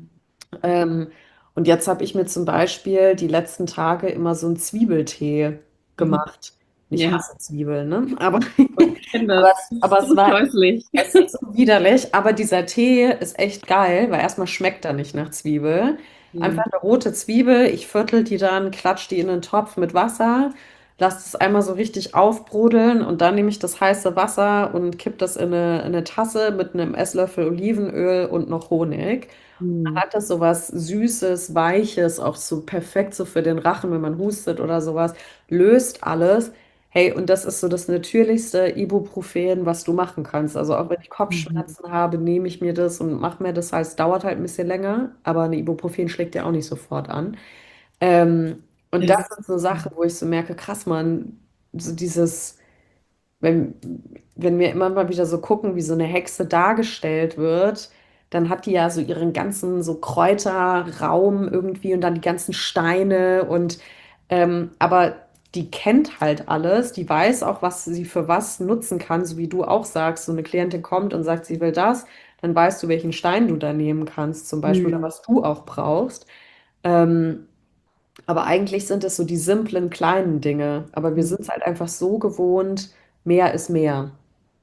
Speaker 3: Ähm, und jetzt habe ich mir zum Beispiel die letzten Tage immer so einen Zwiebeltee
Speaker 1: hm.
Speaker 3: gemacht. Und ich
Speaker 1: Ja,
Speaker 3: hasse Zwiebeln, ne? Aber,
Speaker 1: ich kenne
Speaker 3: aber,
Speaker 1: das.
Speaker 3: es-
Speaker 1: Das
Speaker 3: aber
Speaker 1: ist
Speaker 3: es
Speaker 1: so
Speaker 3: war,
Speaker 1: scheußlich.
Speaker 3: es ist so widerlich, aber dieser Tee ist echt geil, weil erstmal schmeckt er nicht nach Zwiebel.
Speaker 1: Hm,
Speaker 3: Einfach eine rote Zwiebel, ich viertel die dann, klatsch die in einen Topf mit Wasser, lasse es einmal so richtig aufbrodeln und dann nehme ich das heiße Wasser und kipp das in eine, in eine Tasse mit einem Esslöffel Olivenöl und noch Honig. Dann
Speaker 1: hm,
Speaker 3: hat das so was Süßes, Weiches, auch so perfekt so für den Rachen, wenn man hustet oder sowas, löst alles. Hey, und das ist so das natürlichste Ibuprofen, was du machen kannst. Also auch wenn ich
Speaker 1: mhm.
Speaker 3: Kopfschmerzen habe, nehme ich mir das und mache mir das. Heißt, es dauert halt ein bisschen länger, aber eine Ibuprofen schlägt ja auch nicht sofort an. Ähm, und das
Speaker 1: Das ist,
Speaker 3: ist so Sache, wo ich so merke, krass, man, so dieses wenn, wenn wir immer mal wieder so gucken, wie so eine Hexe dargestellt wird, dann hat die ja so ihren ganzen so Kräuterraum irgendwie und dann die ganzen Steine und ähm, aber die kennt halt alles, die weiß auch, was sie für was nutzen kann, so wie du auch sagst, so eine Klientin kommt und sagt, sie will das, dann weißt du, welchen Stein du da nehmen kannst, zum Beispiel, oder
Speaker 1: hm,
Speaker 3: was du auch brauchst. Ähm, aber eigentlich sind es so die simplen kleinen Dinge. Aber wir
Speaker 1: hm.
Speaker 3: sind es halt einfach so gewohnt, mehr ist mehr.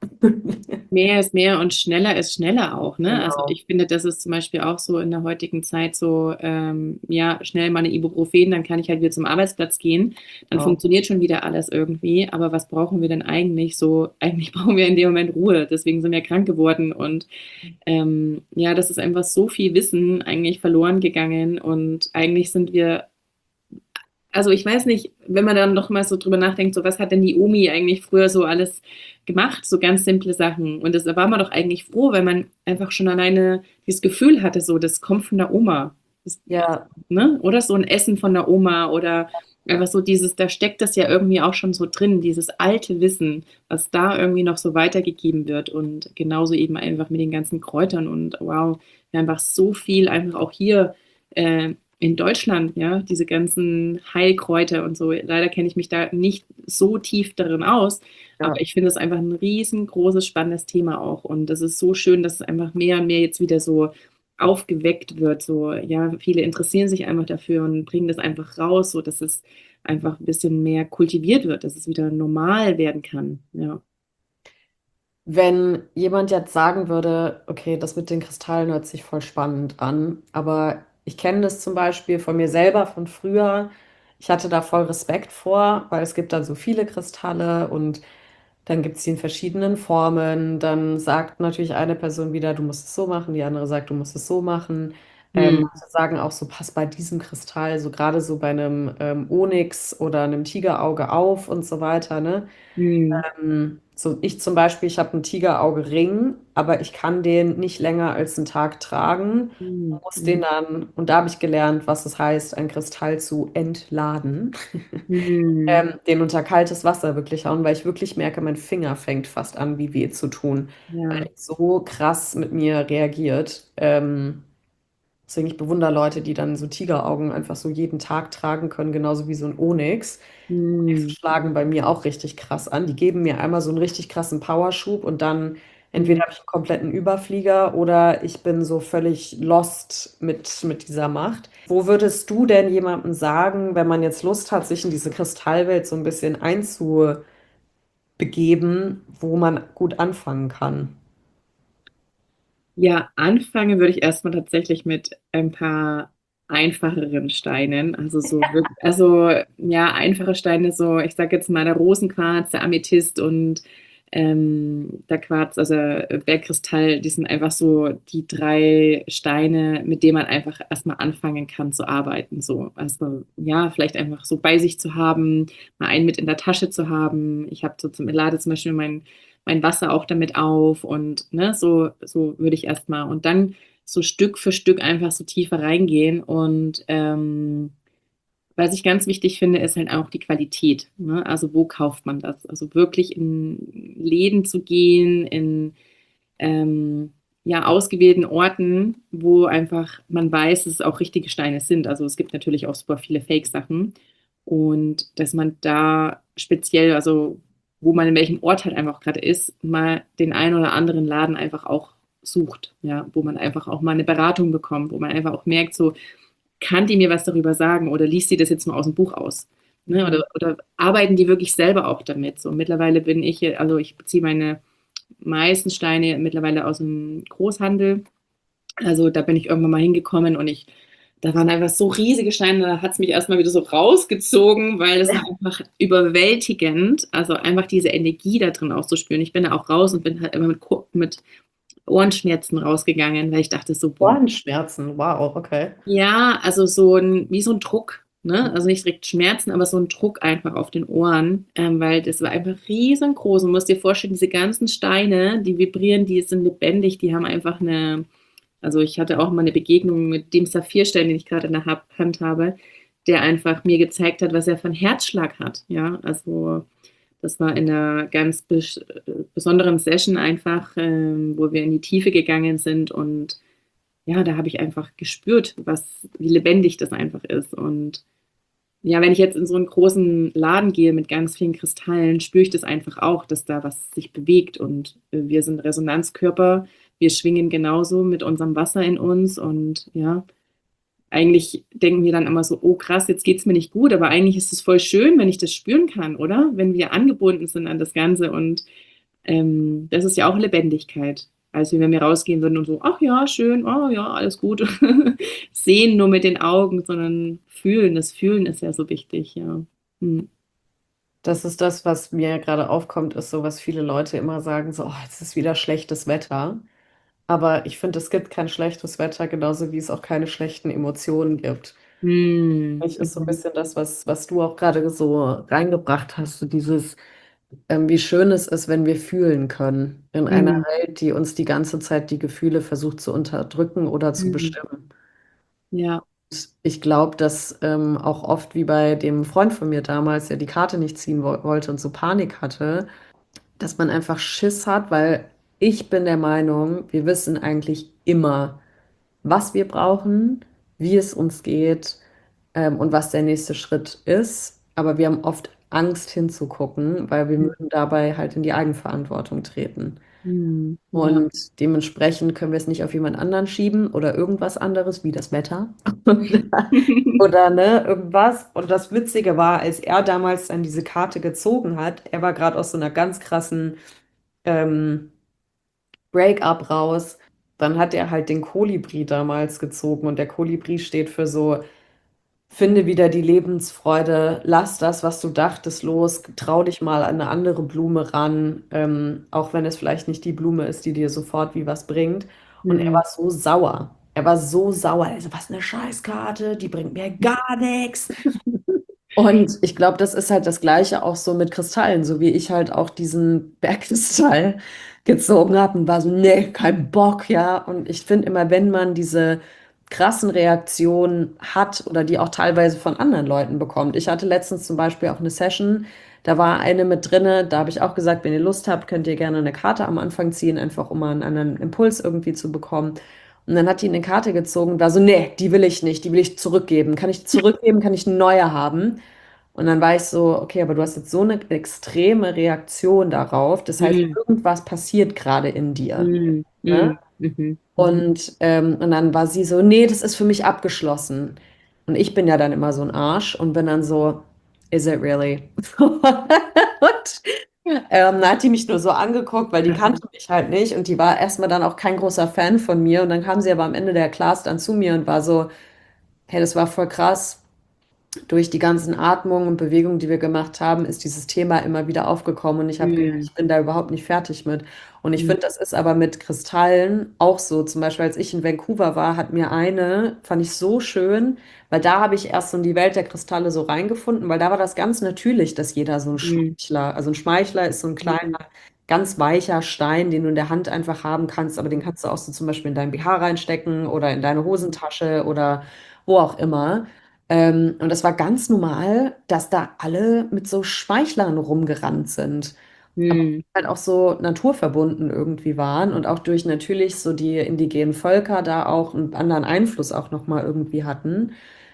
Speaker 1: Mehr ist mehr und schneller ist schneller auch, ne? Also
Speaker 3: Genau.
Speaker 1: ich finde, das ist zum Beispiel auch so in der heutigen Zeit so, ähm, ja, schnell mal eine Ibuprofen, dann kann ich halt wieder zum Arbeitsplatz gehen. Dann
Speaker 3: Genau.
Speaker 1: funktioniert schon wieder alles irgendwie. Aber was brauchen wir denn eigentlich so? Eigentlich brauchen wir in dem Moment Ruhe. Deswegen sind wir krank geworden. Und ähm, ja, das ist einfach so viel Wissen eigentlich verloren gegangen. Und eigentlich sind wir, also ich weiß nicht, wenn man dann doch mal so drüber nachdenkt, so was hat denn die Omi eigentlich früher so alles gemacht, so ganz simple Sachen. Und das, da war man doch eigentlich froh, weil man einfach schon alleine dieses Gefühl hatte, so das kommt von der Oma. Das,
Speaker 3: Ja,
Speaker 1: ne? Oder so ein Essen von der Oma oder einfach so dieses, da steckt das ja irgendwie auch schon so drin, dieses alte Wissen, was da irgendwie noch so weitergegeben wird. Und genauso eben einfach mit den ganzen Kräutern und wow, wir haben einfach so viel einfach auch hier äh, in Deutschland, ja, diese ganzen Heilkräuter und so. Leider kenne ich mich da nicht so tief darin aus, aber
Speaker 3: ja.
Speaker 1: ich finde es einfach ein riesengroßes, spannendes Thema auch. Und das ist so schön, dass es einfach mehr und mehr jetzt wieder so aufgeweckt wird. So, ja, viele interessieren sich einfach dafür und bringen das einfach raus, so dass es einfach ein bisschen mehr kultiviert wird, dass es wieder normal werden kann. Ja.
Speaker 3: Wenn jemand jetzt sagen würde, okay, das mit den Kristallen hört sich voll spannend an, aber ich kenne das zum Beispiel von mir selber von früher. Ich hatte da voll Respekt vor, weil es gibt dann so viele Kristalle und dann gibt es die in verschiedenen Formen. Dann sagt natürlich eine Person wieder, du musst es so machen, die andere sagt, du musst es so machen. Ähm,
Speaker 1: Hm.
Speaker 3: manche sagen auch so, pass bei diesem Kristall, so gerade so bei einem ähm, Onyx oder einem Tigerauge auf und so weiter, ne?
Speaker 1: Hm.
Speaker 3: Ähm, so ich zum Beispiel, ich habe einen Tigerauge-Ring, aber ich kann den nicht länger als einen Tag tragen.
Speaker 1: Hm.
Speaker 3: Muss den
Speaker 1: Hm.
Speaker 3: dann, und da habe ich gelernt, was es heißt, einen Kristall zu entladen.
Speaker 1: Hm.
Speaker 3: Ähm, den unter kaltes Wasser wirklich hauen, weil ich wirklich merke, mein Finger fängt fast an, wie weh zu tun, weil
Speaker 1: Ja.
Speaker 3: er so krass mit mir reagiert. Ähm, deswegen, ich bewundere Leute, die dann so Tigeraugen einfach so jeden Tag tragen können, genauso wie so ein Onyx. Onyxe
Speaker 1: Hm.
Speaker 3: schlagen bei mir auch richtig krass an. Die geben mir einmal so einen richtig krassen Powerschub und dann entweder
Speaker 1: Hm.
Speaker 3: habe ich einen kompletten Überflieger oder ich bin so völlig lost mit, mit dieser Macht. Wo würdest du denn jemandem sagen, wenn man jetzt Lust hat, sich in diese Kristallwelt so ein bisschen einzubegeben, wo man gut anfangen kann?
Speaker 1: Ja, anfangen würde ich erstmal tatsächlich mit ein paar einfacheren Steinen. Also so wirklich, also ja, einfache Steine, so, ich sage jetzt mal der Rosenquarz, der Amethyst und ähm, der Quarz, also Bergkristall, die sind einfach so die drei Steine, mit denen man einfach erstmal anfangen kann zu arbeiten. So, also ja, vielleicht einfach so bei sich zu haben, mal einen mit in der Tasche zu haben. Ich habe so zum lade zum Beispiel mein mein Wasser auch damit auf und ne, so, so würde ich erstmal und dann so Stück für Stück einfach so tiefer reingehen. Und ähm, was ich ganz wichtig finde, ist halt auch die Qualität. Ne? Also wo kauft man das? Also wirklich in Läden zu gehen, in ähm, ja, ausgewählten Orten, wo einfach man weiß, dass es auch richtige Steine sind. Also es gibt natürlich auch super viele Fake-Sachen. Und dass man da speziell, also wo man in welchem Ort halt einfach gerade ist, mal den einen oder anderen Laden einfach auch sucht, ja, wo man einfach auch mal eine Beratung bekommt, wo man einfach auch merkt, so, kann die mir was darüber sagen oder liest sie das jetzt nur aus dem Buch aus? Ne?
Speaker 3: Mhm.
Speaker 1: Oder, oder arbeiten die wirklich selber auch damit? So, mittlerweile bin ich, also ich beziehe meine meisten Steine mittlerweile aus dem Großhandel. Also da bin ich irgendwann mal hingekommen und ich, da waren einfach so riesige Steine, da hat es mich erstmal wieder so rausgezogen, weil es war einfach überwältigend, also einfach diese Energie da drin auszuspüren. Ich bin da auch raus und bin halt immer mit, mit Ohrenschmerzen rausgegangen, weil ich dachte so, boah,
Speaker 3: Ohrenschmerzen, wow, okay.
Speaker 1: ja, also so ein, wie so ein Druck, ne? Also nicht direkt Schmerzen, aber so ein Druck einfach auf den Ohren, ähm, weil das war einfach riesengroß. Und du musst dir vorstellen, diese ganzen Steine, die vibrieren, die sind lebendig, die haben einfach eine, also ich hatte auch mal eine Begegnung mit dem Saphirstein, den ich gerade in der Hand habe, der einfach mir gezeigt hat, was er für einen Herzschlag hat. Ja, also das war in einer ganz bes besonderen Session einfach, ähm, wo wir in die Tiefe gegangen sind und ja, da habe ich einfach gespürt, was, wie lebendig das einfach ist. Und ja, wenn ich jetzt in so einen großen Laden gehe mit ganz vielen Kristallen, spüre ich das einfach auch, dass da was sich bewegt. Und äh, wir sind Resonanzkörper, wir schwingen genauso mit unserem Wasser in uns. Und ja, eigentlich denken wir dann immer so, oh krass, jetzt geht's mir nicht gut, aber eigentlich ist es voll schön, wenn ich das spüren kann, oder? Wenn wir angebunden sind an das Ganze und Ähm, das ist ja auch Lebendigkeit. Also wenn wir rausgehen würden und so, ach ja, schön, oh ja, alles gut. Sehen nur mit den Augen, sondern fühlen. Das Fühlen ist ja so wichtig, ja. Hm.
Speaker 3: Das ist das, was mir gerade aufkommt, ist so, was viele Leute immer sagen, so, oh, jetzt ist wieder schlechtes Wetter. Aber ich finde, es gibt kein schlechtes Wetter, genauso wie es auch keine schlechten Emotionen gibt.
Speaker 1: Hm.
Speaker 3: Ich ist so ein
Speaker 1: Mhm.
Speaker 3: bisschen das, was, was du auch gerade so reingebracht hast, so dieses, ähm, wie schön es ist, wenn wir fühlen können in einer
Speaker 1: Hm.
Speaker 3: Welt, die uns die ganze Zeit die Gefühle versucht zu unterdrücken oder zu
Speaker 1: Hm.
Speaker 3: bestimmen.
Speaker 1: Ja.
Speaker 3: Ich glaube, dass ähm, auch oft wie bei dem Freund von mir damals, der die Karte nicht ziehen wo wollte und so Panik hatte, dass man einfach Schiss hat, weil ich bin der Meinung, wir wissen eigentlich immer, was wir brauchen, wie es uns geht, ähm, und was der nächste Schritt ist. Aber wir haben oft Angst hinzugucken, weil wir würden dabei halt in die Eigenverantwortung treten.
Speaker 1: Hm. Ja.
Speaker 3: Und dementsprechend können wir es nicht auf jemand anderen schieben oder irgendwas anderes, wie das Wetter. Oder ne, irgendwas. Und das Witzige war, als er damals dann diese Karte gezogen hat, er war gerade aus so einer ganz krassen ähm, Break-up raus. Dann hat er halt den Kolibri damals gezogen und der Kolibri steht für so, finde wieder die Lebensfreude, lass das, was du dachtest, los, trau dich mal an eine andere Blume ran, ähm, auch wenn es vielleicht nicht die Blume ist, die dir sofort wie was bringt. Und er
Speaker 1: Hm.
Speaker 3: war so sauer. Er war so sauer. Also, was eine Scheißkarte, die bringt mir gar nichts. Und ich glaube, das ist halt das Gleiche auch so mit Kristallen, so wie ich halt auch diesen Bergkristall gezogen habe und war so, nee, kein Bock, ja. Und ich finde immer, wenn man diese krassen Reaktionen hat oder die auch teilweise von anderen Leuten bekommt. Ich hatte letztens zum Beispiel auch eine Session, da war eine mit drinne, da habe ich auch gesagt, wenn ihr Lust habt, könnt ihr gerne eine Karte am Anfang ziehen, einfach um mal einen anderen Impuls irgendwie zu bekommen. Und dann hat die eine Karte gezogen und war so, nee, die will ich nicht, die will ich zurückgeben. Kann ich zurückgeben, kann ich eine neue haben? Und dann war ich so, okay, aber du hast jetzt so eine extreme Reaktion darauf. Das heißt,
Speaker 1: Hm.
Speaker 3: irgendwas passiert gerade in dir.
Speaker 1: Hm.
Speaker 3: Ne?
Speaker 1: Hm. Mhm. Mhm.
Speaker 3: Und, ähm, und dann war sie so, nee, das ist für mich abgeschlossen. Und ich bin ja dann immer so ein Arsch und bin dann so, is it really? Und ähm, dann hat die mich nur so angeguckt, weil die
Speaker 1: Aha.
Speaker 3: kannte mich halt nicht und die war erstmal dann auch kein großer Fan von mir. Und dann kam sie aber am Ende der Class dann zu mir und war so, hey, das war voll krass. Durch die ganzen Atmungen und Bewegungen, die wir gemacht haben, ist dieses Thema immer wieder aufgekommen und ich habe gemerkt,
Speaker 1: Hm.
Speaker 3: ich bin da überhaupt nicht fertig mit. Und ich
Speaker 1: Hm.
Speaker 3: finde, das ist aber mit Kristallen auch so. Zum Beispiel, als ich in Vancouver war, hat mir eine, fand ich so schön, weil da habe ich erst so in die Welt der Kristalle so reingefunden, weil da war das ganz natürlich, dass jeder so ein
Speaker 1: Hm.
Speaker 3: Schmeichler, also ein Schmeichler ist so ein kleiner,
Speaker 1: Hm.
Speaker 3: ganz weicher Stein, den du in der Hand einfach haben kannst, aber den kannst du auch so zum Beispiel in dein B H reinstecken oder in deine Hosentasche oder wo auch immer. Ähm, und das war ganz normal, dass da alle mit so Schmeichlern rumgerannt sind. Aber
Speaker 1: Hm.
Speaker 3: halt auch so naturverbunden irgendwie waren und auch durch natürlich so die indigenen Völker da auch einen anderen Einfluss auch nochmal irgendwie hatten.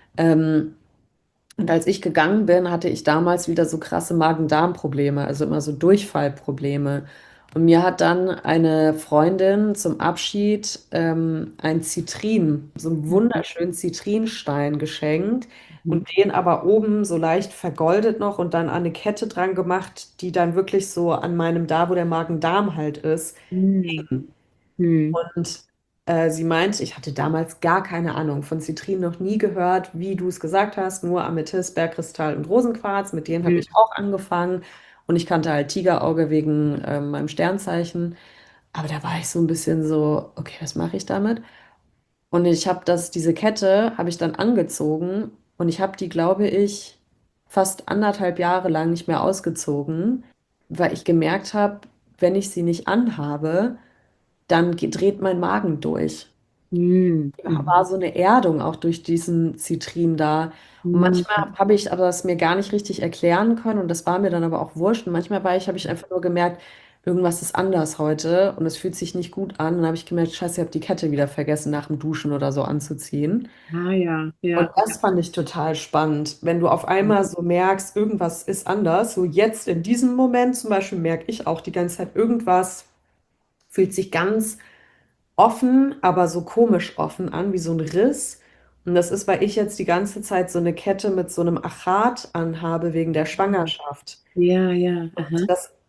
Speaker 3: Ähm, und als ich gegangen bin, hatte ich damals wieder so krasse Magen-Darm-Probleme, also immer so Durchfallprobleme. Und mir hat dann eine Freundin zum Abschied ähm, ein Zitrin, so einen wunderschönen Zitrinstein geschenkt
Speaker 1: Mhm.
Speaker 3: und den aber oben so leicht vergoldet noch und dann an eine Kette dran gemacht, die dann wirklich so an meinem, da wo der Magen-Darm halt ist.
Speaker 1: Hm. Hm.
Speaker 3: Und äh, sie meint, ich hatte damals gar keine Ahnung von Zitrin, noch nie gehört, wie du es gesagt hast, nur Amethyst, Bergkristall und Rosenquarz. Mit denen habe
Speaker 1: Hm.
Speaker 3: ich auch angefangen. Und ich kannte halt Tigerauge wegen ähm, meinem Sternzeichen. Aber da war ich so ein bisschen so, okay, was mache ich damit? Und ich habe das, diese Kette habe ich dann angezogen und ich habe die, glaube ich, fast anderthalb Jahre lang nicht mehr ausgezogen, weil ich gemerkt habe, wenn ich sie nicht anhabe, dann ge- dreht mein Magen durch.
Speaker 1: Hm.
Speaker 3: War
Speaker 1: Mhm.
Speaker 3: so eine Erdung auch durch diesen Zitrin da. Und
Speaker 1: Hm.
Speaker 3: manchmal habe ich aber das mir gar nicht richtig erklären können und das war mir dann aber auch wurscht. Und manchmal war ich, habe ich einfach nur gemerkt, irgendwas ist anders heute und es fühlt sich nicht gut an. Und dann habe ich gemerkt, scheiße, ich habe die Kette wieder vergessen, nach dem Duschen oder so anzuziehen.
Speaker 1: Ah ja,
Speaker 3: Und
Speaker 1: ja.
Speaker 3: das fand ich total spannend, wenn du auf einmal so merkst, irgendwas ist anders. So jetzt in diesem Moment zum Beispiel merke ich auch die ganze Zeit, irgendwas fühlt sich ganz offen, aber so komisch offen an, wie so ein Riss. Und das ist, weil ich jetzt die ganze Zeit so eine Kette mit so einem Achat anhabe wegen der Schwangerschaft.
Speaker 1: Ja, ja. Aha.
Speaker 3: Das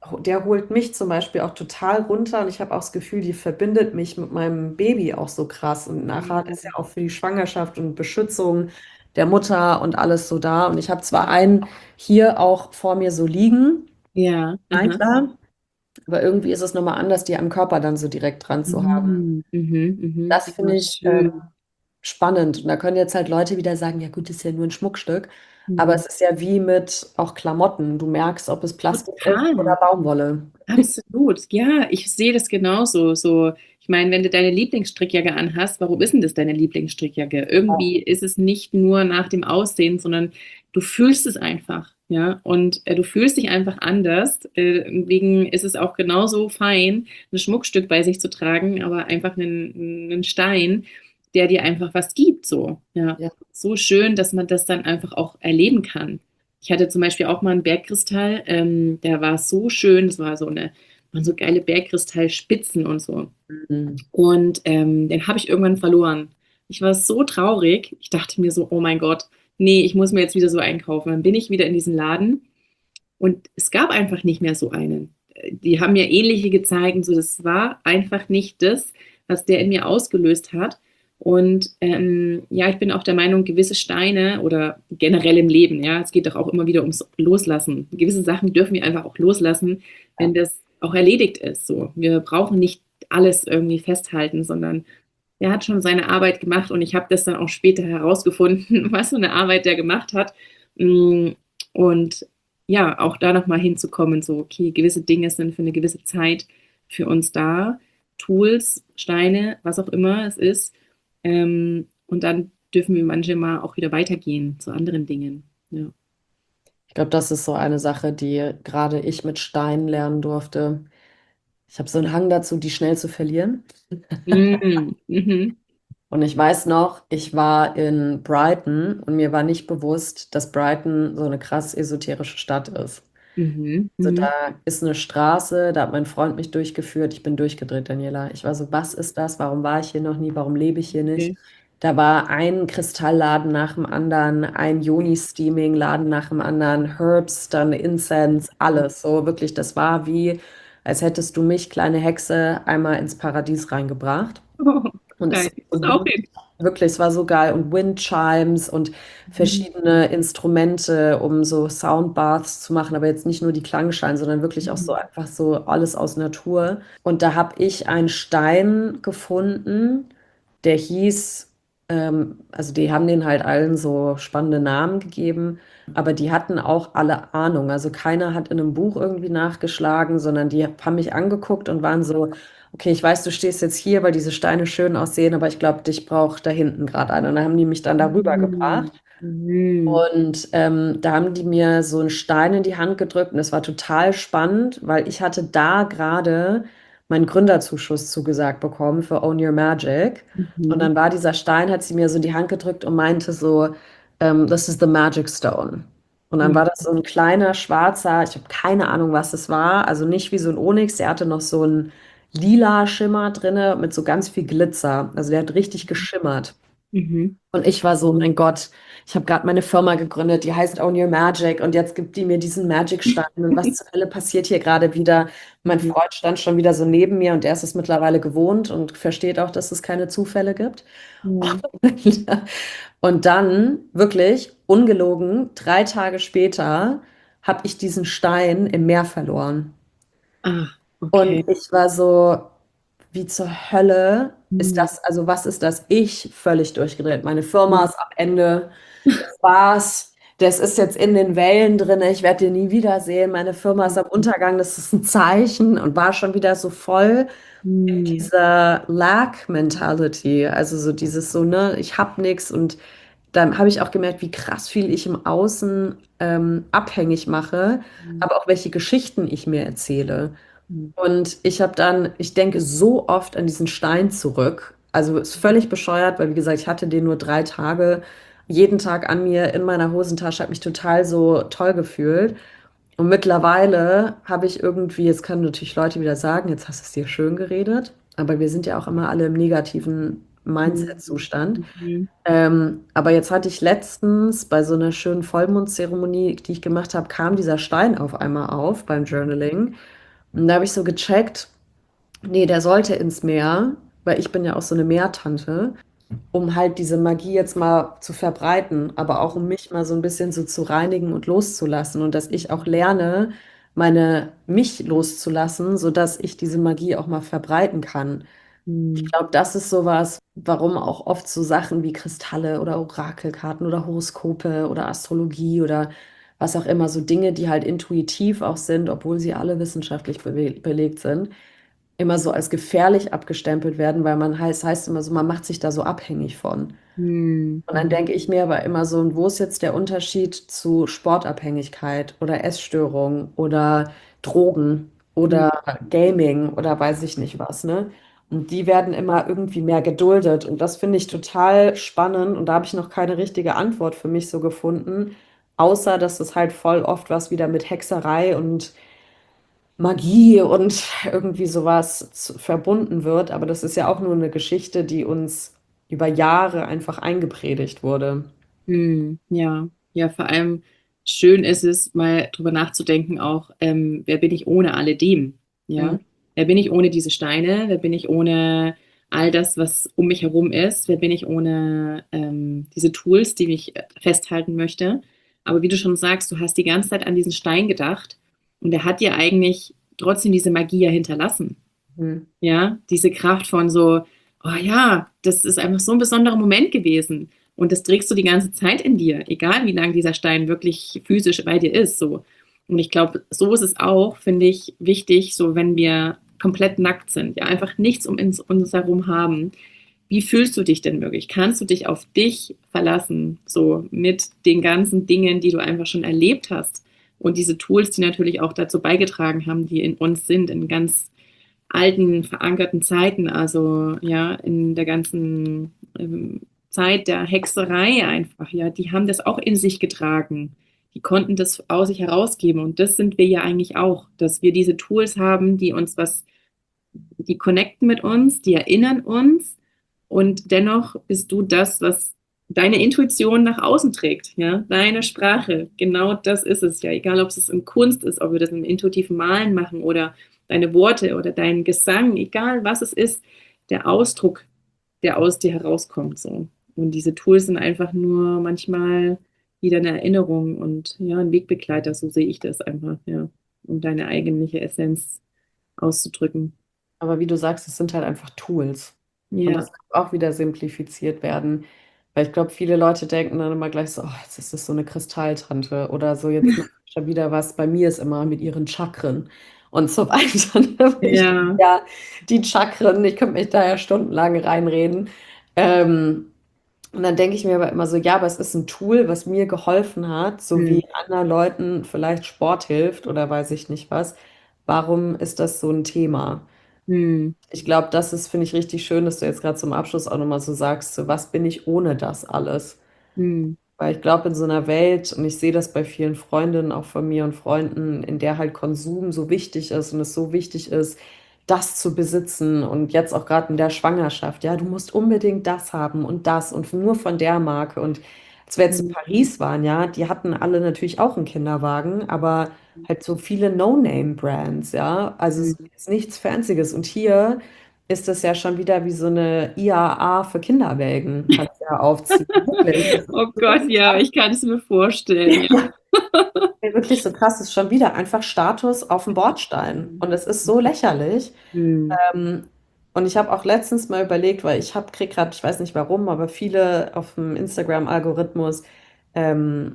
Speaker 3: der holt mich zum Beispiel auch total runter und ich habe auch das Gefühl, die verbindet mich mit meinem Baby auch so krass. Und nachher ist ja auch für die Schwangerschaft und Beschützung der Mutter und alles so da. Und ich habe zwar einen hier auch vor mir so liegen,
Speaker 1: Ja, aha.
Speaker 3: Eichler, aber irgendwie ist es nochmal anders, die am Körper dann so direkt dran zu haben.
Speaker 1: Mhm, mhm, mhm.
Speaker 3: Das
Speaker 1: Ja,
Speaker 3: finde ich ähm,
Speaker 1: schön.
Speaker 3: spannend. Und da können jetzt halt Leute wieder sagen, ja gut, das ist ja nur ein Schmuckstück. Aber
Speaker 1: Mhm.
Speaker 3: es ist ja wie mit auch Klamotten. Du merkst, ob es Plastik ist oder
Speaker 1: Total.
Speaker 3: Baumwolle.
Speaker 1: Absolut, ja, ich sehe das genauso. So, ich meine, wenn du deine Lieblingsstrickjacke anhast, warum ist denn das deine Lieblingsstrickjacke? Irgendwie ist es nicht nur nach dem Aussehen, sondern du fühlst es einfach, ja, und äh, du fühlst dich einfach anders. Äh, deswegen ist es auch genauso fein, ein Schmuckstück bei sich zu tragen, aber einfach einen, einen Stein, der dir einfach was gibt, so, ja.
Speaker 3: Ja.
Speaker 1: So schön, dass man das dann einfach auch erleben kann. Ich hatte zum Beispiel auch mal einen Bergkristall, ähm, der war so schön, das war so eine, waren so geile Bergkristallspitzen und so.
Speaker 3: Mhm.
Speaker 1: Und ähm, den habe ich irgendwann verloren. Ich war so traurig. Ich dachte mir so, oh mein Gott, nee, ich muss mir jetzt wieder so einkaufen. Dann bin ich wieder in diesen Laden und es gab einfach nicht mehr so einen. Die haben mir ähnliche gezeigt und so, das war einfach nicht das, was der in mir ausgelöst hat. Und ähm, ja, ich bin auch der Meinung, gewisse Steine oder generell im Leben, ja, es geht doch auch immer wieder ums Loslassen. Gewisse Sachen dürfen wir einfach auch loslassen, wenn
Speaker 3: Ja.
Speaker 1: das auch erledigt ist. So, wir brauchen nicht alles irgendwie festhalten, sondern er hat schon seine Arbeit gemacht und ich habe das dann auch später herausgefunden, was für eine Arbeit der gemacht hat. Mm, Und ja, auch da nochmal hinzukommen, so, okay, gewisse Dinge sind für eine gewisse Zeit für uns da, Tools, Steine, was auch immer es ist. Ähm, und dann dürfen wir manchmal auch wieder weitergehen zu anderen Dingen. Ja.
Speaker 3: Ich glaube, das ist so eine Sache, die gerade ich mit Steinen lernen durfte. Ich habe so einen Hang dazu, die schnell zu verlieren.
Speaker 1: Mm, mhm,
Speaker 3: Und ich weiß noch, ich war in Brighton und mir war nicht bewusst, dass Brighton so eine krass esoterische Stadt ist.
Speaker 1: mhm,
Speaker 3: Also
Speaker 1: mhm,
Speaker 3: da ist eine Straße, da hat mein Freund mich durchgeführt. Ich bin durchgedreht, Daniela. Ich war so, was ist das? Warum war ich hier noch nie? Warum lebe ich hier nicht?
Speaker 1: okay.
Speaker 3: Da war ein Kristallladen nach dem anderen, ein Yoni-Steaming-Laden nach dem anderen, Herbs, dann Incense, alles. So wirklich, das war wie, als hättest du mich, kleine Hexe, einmal ins Paradies reingebracht.
Speaker 1: Oh,
Speaker 3: Und es
Speaker 1: geil.
Speaker 3: ist
Speaker 1: Ist
Speaker 3: so
Speaker 1: auch
Speaker 3: Wind,
Speaker 1: hin.
Speaker 3: wirklich, es war so geil. Und Wind-Chimes und
Speaker 1: Mhm,
Speaker 3: verschiedene Instrumente, um so Soundbaths zu machen, aber jetzt nicht nur die Klangschalen, sondern wirklich auch so
Speaker 1: mhm,
Speaker 3: einfach so alles aus Natur. Und da habe ich einen Stein gefunden, der hieß, ähm, also die haben den halt allen so spannende Namen gegeben, aber die hatten auch alle Ahnung. Also keiner hat in einem Buch irgendwie nachgeschlagen, sondern die haben mich angeguckt und waren so, okay, ich weiß, du stehst jetzt hier, weil diese Steine schön aussehen, aber ich glaube, dich braucht da hinten gerade einer. Und dann haben die mich dann darüber
Speaker 1: mhm,
Speaker 3: gebracht.
Speaker 1: mhm.
Speaker 3: Und ähm, da haben die mir so einen Stein in die Hand gedrückt und es war total spannend, weil ich hatte da gerade meinen Gründerzuschuss zugesagt bekommen für Own Your Magic. Und
Speaker 1: Mhm.
Speaker 3: dann war dieser Stein, hat sie mir so in die Hand gedrückt und meinte so, ähm, This is the Magic Stone. Und dann war
Speaker 1: Mhm.
Speaker 3: das so ein kleiner schwarzer, ich habe keine Ahnung, was es war, also nicht wie so ein Onyx, der hatte noch so einen lila Schimmer drinne mit so ganz viel Glitzer. Also der hat richtig geschimmert.
Speaker 1: Mhm.
Speaker 3: Und ich war so, mein Gott, ich habe gerade meine Firma gegründet, die heißt Own Your Magic und jetzt gibt die mir diesen Magic-Stein und was zur Hölle passiert hier gerade wieder? Mein
Speaker 1: Mhm.
Speaker 3: Freund stand schon wieder so neben mir und der ist es mittlerweile gewohnt und versteht auch, dass es keine Zufälle gibt.
Speaker 1: Mhm.
Speaker 3: Und dann, wirklich, ungelogen, drei Tage später habe ich diesen Stein im Meer verloren.
Speaker 1: Ah, okay.
Speaker 3: Und ich war so, wie zur Hölle ist
Speaker 1: Mhm.
Speaker 3: das, also was ist das? Ich völlig durchgedreht. Meine Firma
Speaker 1: Mhm.
Speaker 3: ist am Ende, das war's. Das ist jetzt in den Wellen drin. Ich werde den nie wiedersehen. Meine Firma ist am Untergang. Das ist ein Zeichen und war schon wieder so voll in
Speaker 1: Mhm.
Speaker 3: dieser Lack-Mentality. Also so dieses so, ne, ich hab nichts. Und dann habe ich auch gemerkt, wie krass viel ich im Außen ähm, abhängig mache,
Speaker 1: Mhm.
Speaker 3: aber auch welche Geschichten ich mir erzähle.
Speaker 1: Mhm.
Speaker 3: Und ich habe dann, ich denke so oft an diesen Stein zurück. Also ist völlig bescheuert, weil wie gesagt, ich hatte den nur drei Tage, jeden Tag an mir in meiner Hosentasche, habe mich total so toll gefühlt. Und mittlerweile habe ich irgendwie, jetzt können natürlich Leute wieder sagen, jetzt hast du es dir schön geredet, aber wir sind ja auch immer alle im negativen
Speaker 1: Mhm.
Speaker 3: Mindset-Zustand.
Speaker 1: Mhm.
Speaker 3: Ähm, aber jetzt hatte ich letztens bei so einer schönen Vollmondzeremonie, die ich gemacht habe, kam dieser Stein auf einmal auf beim Journaling. Und da habe ich so gecheckt, nee, der sollte ins Meer, weil ich bin ja auch so eine Meertante, um halt diese Magie jetzt mal zu verbreiten, aber auch um mich mal so ein bisschen so zu reinigen und loszulassen und dass ich auch lerne, meine mich loszulassen, sodass ich diese Magie auch mal verbreiten kann. Ich
Speaker 1: Mhm.
Speaker 3: glaube, das ist sowas, warum auch oft so Sachen wie Kristalle oder Orakelkarten oder Horoskope oder Astrologie oder was auch immer, so Dinge, die halt intuitiv auch sind, obwohl sie alle wissenschaftlich bewe- belegt sind, immer so als gefährlich abgestempelt werden, weil man heißt, heißt immer so, man macht sich da so abhängig von.
Speaker 1: Mhm.
Speaker 3: Und dann denke ich mir aber immer so, und wo ist jetzt der Unterschied zu Sportabhängigkeit oder Essstörung oder Drogen
Speaker 1: Mhm.
Speaker 3: oder Gaming oder weiß ich nicht was, ne? Und die werden immer irgendwie mehr geduldet. Und das finde ich total spannend. Und da habe ich noch keine richtige Antwort für mich so gefunden, außer dass es halt voll oft was wieder mit Hexerei und Magie und irgendwie sowas zu- verbunden wird. Aber das ist ja auch nur eine Geschichte, die uns über Jahre einfach eingepredigt wurde.
Speaker 1: Hm, ja, ja, vor allem schön ist es, mal drüber nachzudenken, auch, ähm, wer bin ich ohne alledem?
Speaker 3: Mhm.
Speaker 1: Ja, wer bin ich ohne diese Steine? Wer bin ich ohne all das, was um mich herum ist? Wer bin ich ohne ähm, diese Tools, die mich äh, festhalten möchte? Aber wie du schon sagst, du hast die ganze Zeit an diesen Stein gedacht und er hat dir eigentlich trotzdem diese Magie ja hinterlassen.
Speaker 3: Mhm.
Speaker 1: Ja, diese Kraft von so, oh ja, das ist einfach so ein besonderer Moment gewesen. Und das trägst du die ganze Zeit in dir, egal wie lang dieser Stein wirklich physisch bei dir ist. So. Und ich glaube, so ist es auch, finde ich, wichtig, so wenn wir komplett nackt sind, ja, einfach nichts um uns, uns herum haben. Wie fühlst du dich denn wirklich? Kannst du dich auf dich verlassen, so mit den ganzen Dingen, die du einfach schon erlebt hast? Und diese Tools, die natürlich auch dazu beigetragen haben, die in uns sind, in ganz alten, verankerten Zeiten, also ja, in der ganzen ähm, Zeit der Hexerei einfach, ja, die haben das auch in sich getragen. Die konnten das aus sich herausgeben. Und das sind wir ja eigentlich auch, dass wir diese Tools haben, die uns was, die connecten mit uns, die erinnern uns. Und dennoch bist du das, was deine Intuition nach außen trägt, ja, deine Sprache. Genau das ist es ja. Egal, ob es in Kunst ist, ob wir das im intuitiven Malen machen oder deine Worte oder dein Gesang, egal was es ist, der Ausdruck, der aus dir herauskommt, so. Und diese Tools sind einfach nur manchmal wieder eine Erinnerung und ja, ein Wegbegleiter, so sehe ich das einfach, ja, um deine eigentliche Essenz auszudrücken.
Speaker 3: Aber wie du sagst, es sind halt einfach Tools. Und
Speaker 1: Ja,
Speaker 3: das kann auch wieder simplifiziert werden. Weil ich glaube, viele Leute denken dann immer gleich so, oh, jetzt ist das so eine Kristalltante oder so, jetzt macht schon wieder was. Bei mir ist immer mit ihren Chakren und so weiter. Ne? Ich,
Speaker 1: ja,
Speaker 3: ja, die Chakren, ich könnte mich da ja stundenlang reinreden. Ähm, und dann denke ich mir aber immer so, ja, aber es ist ein Tool, was mir geholfen hat, so
Speaker 1: hm,
Speaker 3: wie anderen Leuten vielleicht Sport hilft oder weiß ich nicht was. Warum ist das so ein Thema?
Speaker 1: hm,
Speaker 3: Ich glaube, das ist, finde ich, richtig schön, dass du jetzt gerade zum Abschluss auch nochmal so sagst, so was bin ich ohne das alles?
Speaker 1: hm,
Speaker 3: Weil ich glaube, in so einer Welt, und ich sehe das bei vielen Freundinnen, auch von mir und Freunden, in der halt Konsum so wichtig ist und es so wichtig ist, das zu besitzen und jetzt auch gerade in der Schwangerschaft, ja, du musst unbedingt das haben und das und nur von der Marke. Und als wir jetzt in
Speaker 1: hm,
Speaker 3: Paris waren, ja, die hatten alle natürlich auch einen Kinderwagen, aber halt so viele No-Name-Brands, ja, also
Speaker 1: hm.
Speaker 3: so jetzt nichts Fancyes. Und hier ist das ja schon wieder wie so eine I A A für Kinderwägen, kannst du ja aufziehen. Wirklich. Das ist
Speaker 1: Oh Gott,
Speaker 3: so
Speaker 1: ja,
Speaker 3: krass.
Speaker 1: ich kann es mir vorstellen, ja.
Speaker 3: Ey, wirklich so krass, ist schon wieder einfach Status auf dem Bordstein. Und es ist so lächerlich.
Speaker 1: Hm,
Speaker 3: Ähm, und ich habe auch letztens mal überlegt, weil ich habe, krieg gerade, ich weiß nicht warum, aber viele auf dem Instagram-Algorithmus ähm,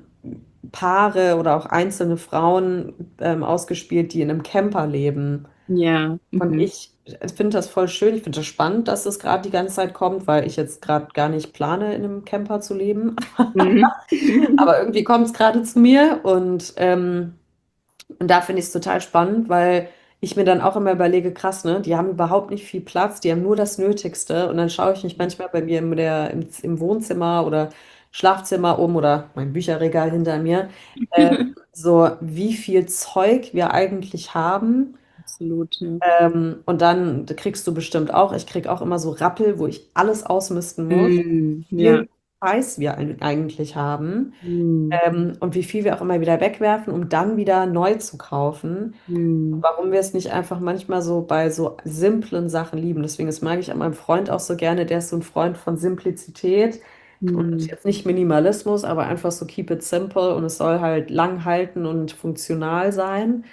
Speaker 3: Paare oder auch einzelne Frauen ähm, ausgespielt, die in einem Camper leben.
Speaker 1: ja,
Speaker 3: Und
Speaker 1: mhm,
Speaker 3: ich finde das voll schön. Ich finde das spannend, dass es gerade die ganze Zeit kommt, weil ich jetzt gerade gar nicht plane, in einem Camper zu leben.
Speaker 1: mhm.
Speaker 3: Aber irgendwie kommt es gerade zu mir und ähm, und da finde ich es total spannend, weil ich mir dann auch immer überlege, krass, ne, die haben überhaupt nicht viel Platz, die haben nur das Nötigste. Und dann schaue ich mich manchmal bei mir in der, im, im Wohnzimmer oder Schlafzimmer um oder mein Bücherregal hinter mir, äh, so wie viel Zeug wir eigentlich haben
Speaker 1: absolut, ja.
Speaker 3: Ähm, und dann kriegst du bestimmt auch, ich krieg auch immer so Rappel, wo ich alles ausmisten muss,
Speaker 1: Mm,
Speaker 3: wie
Speaker 1: ja.
Speaker 3: viel Scheiß wir ein- eigentlich haben,
Speaker 1: Mm,
Speaker 3: ähm, und wie viel wir auch immer wieder wegwerfen, um dann wieder neu zu kaufen.
Speaker 1: mm,
Speaker 3: Warum wir es nicht einfach manchmal so bei so simplen Sachen lieben. Deswegen, das mag ich an meinem Freund auch so gerne. Der ist so ein Freund von Simplizität und
Speaker 1: mm,
Speaker 3: jetzt nicht Minimalismus, aber einfach so keep it simple und es soll halt lang halten und funktional sein.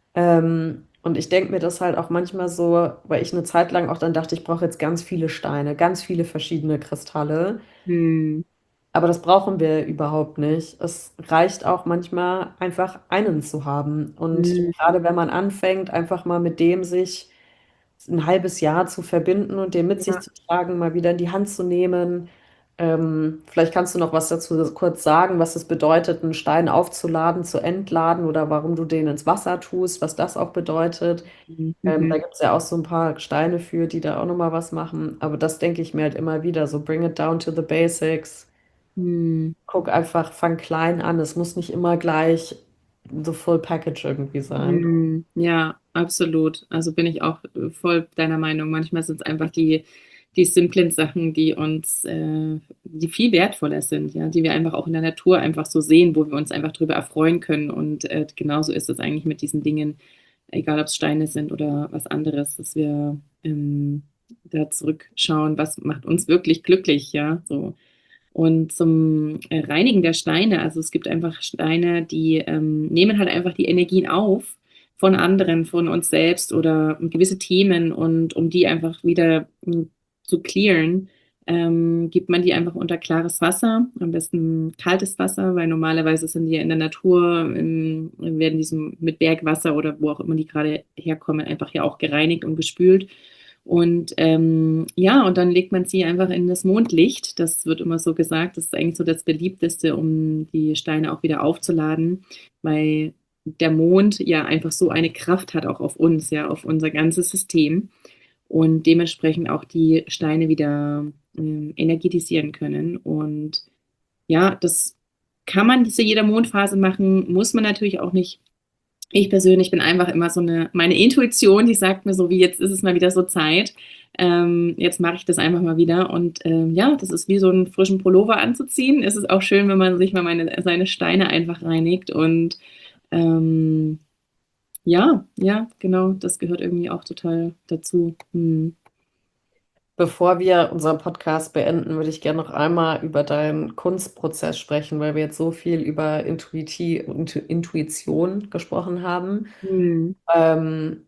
Speaker 3: Ähm, und ich denke mir das halt auch manchmal so, weil ich eine Zeit lang auch dann dachte, ich brauche jetzt ganz viele Steine, ganz viele verschiedene Kristalle.
Speaker 1: mm,
Speaker 3: Aber das brauchen wir überhaupt nicht. Es reicht auch manchmal einfach einen zu haben. Und
Speaker 1: mm,
Speaker 3: gerade wenn man anfängt, einfach mal mit dem sich ein halbes Jahr zu verbinden und den mit sich
Speaker 1: ja.
Speaker 3: zu tragen, mal wieder in die Hand zu nehmen. Ähm, vielleicht kannst du noch was dazu kurz sagen, was es bedeutet, einen Stein aufzuladen, zu entladen oder warum du den ins Wasser tust, was das auch bedeutet.
Speaker 1: Mm,
Speaker 3: Ähm, da
Speaker 1: mhm,
Speaker 3: gibt es ja auch so ein paar Steine für, die da auch nochmal was machen. Aber das denke ich mir halt immer wieder, so bring it down to the basics.
Speaker 1: mm.
Speaker 3: Guck einfach, fang klein an. Es muss nicht immer gleich the full package irgendwie sein.
Speaker 1: Hm, ja, absolut. Also bin ich auch äh, voll deiner Meinung. Manchmal sind es einfach die, die simplen Sachen, die uns, äh, die viel wertvoller sind, ja, die wir einfach auch in der Natur einfach so sehen, wo wir uns einfach drüber erfreuen können. Und äh, genauso ist es eigentlich mit diesen Dingen, egal ob es Steine sind oder was anderes, dass wir ähm, da zurückschauen, was macht uns wirklich glücklich, ja, so. Und zum äh, Reinigen der Steine, also es gibt einfach Steine, die ähm, nehmen halt einfach die Energien auf von anderen, von uns selbst oder gewisse Themen und um die einfach wieder mm, zu clearen, ähm, gibt man die einfach unter klares Wasser, am besten kaltes Wasser, weil normalerweise sind die ja in der Natur, ähm, werden die so mit Bergwasser oder wo auch immer die gerade herkommen, einfach ja auch gereinigt und gespült. Und ähm, ja, und dann legt man sie einfach in das Mondlicht. Das wird immer so gesagt. Das ist eigentlich so das beliebteste, um die Steine auch wieder aufzuladen, weil der Mond ja einfach so eine Kraft hat auch auf uns, ja, auf unser ganzes System und dementsprechend auch die Steine wieder ähm, energetisieren können. Und ja, das kann man zu jeder Mondphase machen, muss man natürlich auch nicht. Ich persönlich bin einfach immer so eine, meine Intuition, die sagt mir so, wie jetzt ist es mal wieder so Zeit. Ähm, jetzt mache ich das einfach mal wieder. Und ähm, ja, das ist wie so einen frischen Pullover anzuziehen. Es ist auch schön, wenn man sich mal meine, seine Steine einfach reinigt. Und ähm, ja, ja, genau, das gehört irgendwie auch total dazu. Hm.
Speaker 3: Bevor wir unseren Podcast beenden, würde ich gerne noch einmal über deinen Kunstprozess sprechen, weil wir jetzt so viel über Intuiti Intu Intuition gesprochen haben.
Speaker 1: Hm.
Speaker 3: Ähm,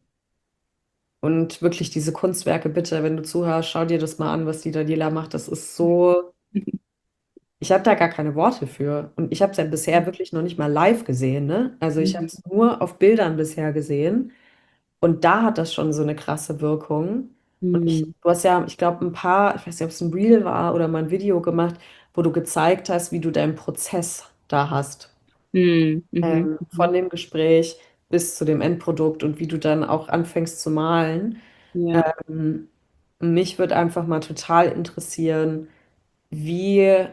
Speaker 3: und wirklich diese Kunstwerke, bitte, wenn du zuhörst, schau dir das mal an, was die Daniela macht. Das ist so, ich habe da gar keine Worte für. Und ich habe es ja bisher wirklich noch nicht mal live gesehen, ne? Also ich habe
Speaker 1: Hm.
Speaker 3: es nur auf Bildern bisher gesehen. Und da hat das schon so eine krasse Wirkung. Und ich,
Speaker 1: Hm.
Speaker 3: du hast ja, ich glaube, ein paar, ich weiß nicht, ob es ein Reel war oder mal ein Video gemacht, wo du gezeigt hast, wie du deinen Prozess da hast.
Speaker 1: Hm. Mhm.
Speaker 3: Ähm, von
Speaker 1: Mhm.
Speaker 3: dem Gespräch bis zu dem Endprodukt und wie du dann auch anfängst zu malen.
Speaker 1: Ja.
Speaker 3: Ähm, mich würde einfach mal total interessieren, wie,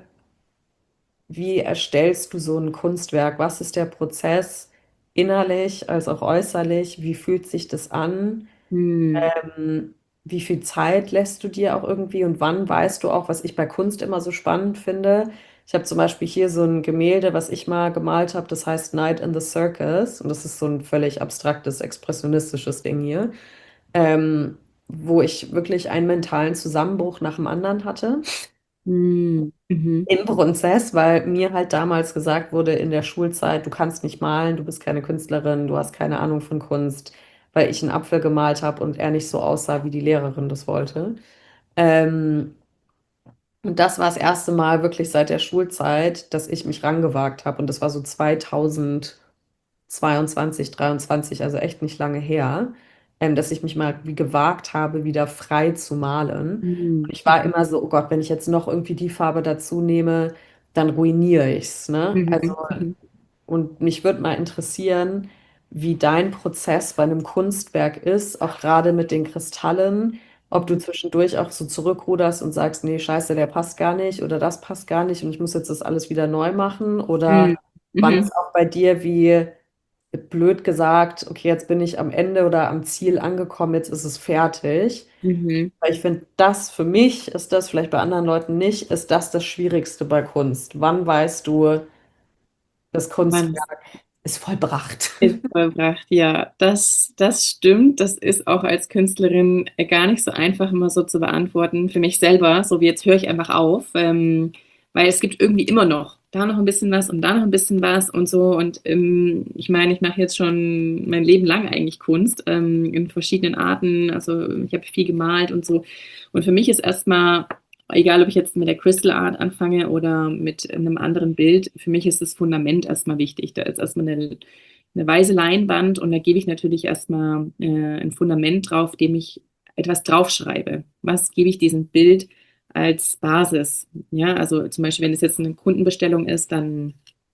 Speaker 3: wie erstellst du so ein Kunstwerk? Was ist der Prozess innerlich als auch äußerlich? Wie fühlt sich das an?
Speaker 1: Hm.
Speaker 3: Ähm, wie viel Zeit lässt du dir auch irgendwie und wann weißt du auch, was ich bei Kunst immer so spannend finde? Ich habe zum Beispiel hier so ein Gemälde, was ich mal gemalt habe, das heißt Night in the Circus und das ist so ein völlig abstraktes, expressionistisches Ding hier, ähm, wo ich wirklich einen mentalen Zusammenbruch nach dem anderen hatte
Speaker 1: Hm. Mhm.
Speaker 3: im Prozess, weil mir halt damals gesagt wurde in der Schulzeit, du kannst nicht malen, du bist keine Künstlerin, du hast keine Ahnung von Kunst, weil ich einen Apfel gemalt habe und er nicht so aussah, wie die Lehrerin das wollte. Ähm, und das war das erste Mal wirklich seit der Schulzeit, dass ich mich rangewagt habe. Und das war so zweitausendzweiundzwanzig, dreiundzwanzig, also echt nicht lange her, ähm, dass ich mich mal wie gewagt habe, wieder frei zu malen. Und
Speaker 1: Hm.
Speaker 3: ich war immer so, oh Gott, wenn ich jetzt noch irgendwie die Farbe dazu nehme, dann ruiniere ich's, ne? Also
Speaker 1: Mhm. Mhm.
Speaker 3: und mich würde mal interessieren, wie dein Prozess bei einem Kunstwerk ist, auch gerade mit den Kristallen, ob du
Speaker 1: Mhm.
Speaker 3: zwischendurch auch so zurückruderst und sagst, nee, scheiße, der passt gar nicht oder das passt gar nicht und ich muss jetzt das alles wieder neu machen oder
Speaker 1: Mhm.
Speaker 3: wann
Speaker 1: Mhm.
Speaker 3: ist auch bei dir wie blöd gesagt, okay, jetzt bin ich am Ende oder am Ziel angekommen, jetzt ist es fertig.
Speaker 1: Mhm.
Speaker 3: Weil ich finde, das für mich ist das, vielleicht bei anderen Leuten nicht, ist das das Schwierigste bei Kunst. Wann weißt du, das
Speaker 1: Wann es
Speaker 3: Kunstwerk ist vollbracht?
Speaker 1: ist vollbracht, ja, das, das stimmt. Das ist auch als Künstlerin äh, gar nicht so einfach immer so zu beantworten. Für mich selber, so wie jetzt höre ich einfach auf, ähm, weil es gibt irgendwie immer noch da noch ein bisschen was und da noch ein bisschen was und so. Und ähm, ich meine, ich mache jetzt schon mein Leben lang eigentlich Kunst ähm, in verschiedenen Arten. Also ich habe viel gemalt und so. Und für mich ist erstmal, egal ob ich jetzt mit der Crystal Art anfange oder mit einem anderen Bild, für mich ist das Fundament erstmal wichtig. Da ist erstmal eine, eine weiße Leinwand und da gebe ich natürlich erstmal äh, ein Fundament drauf, dem ich etwas draufschreibe. Was gebe ich diesem Bild als Basis? Ja, also zum Beispiel, wenn es jetzt eine Kundenbestellung ist, dann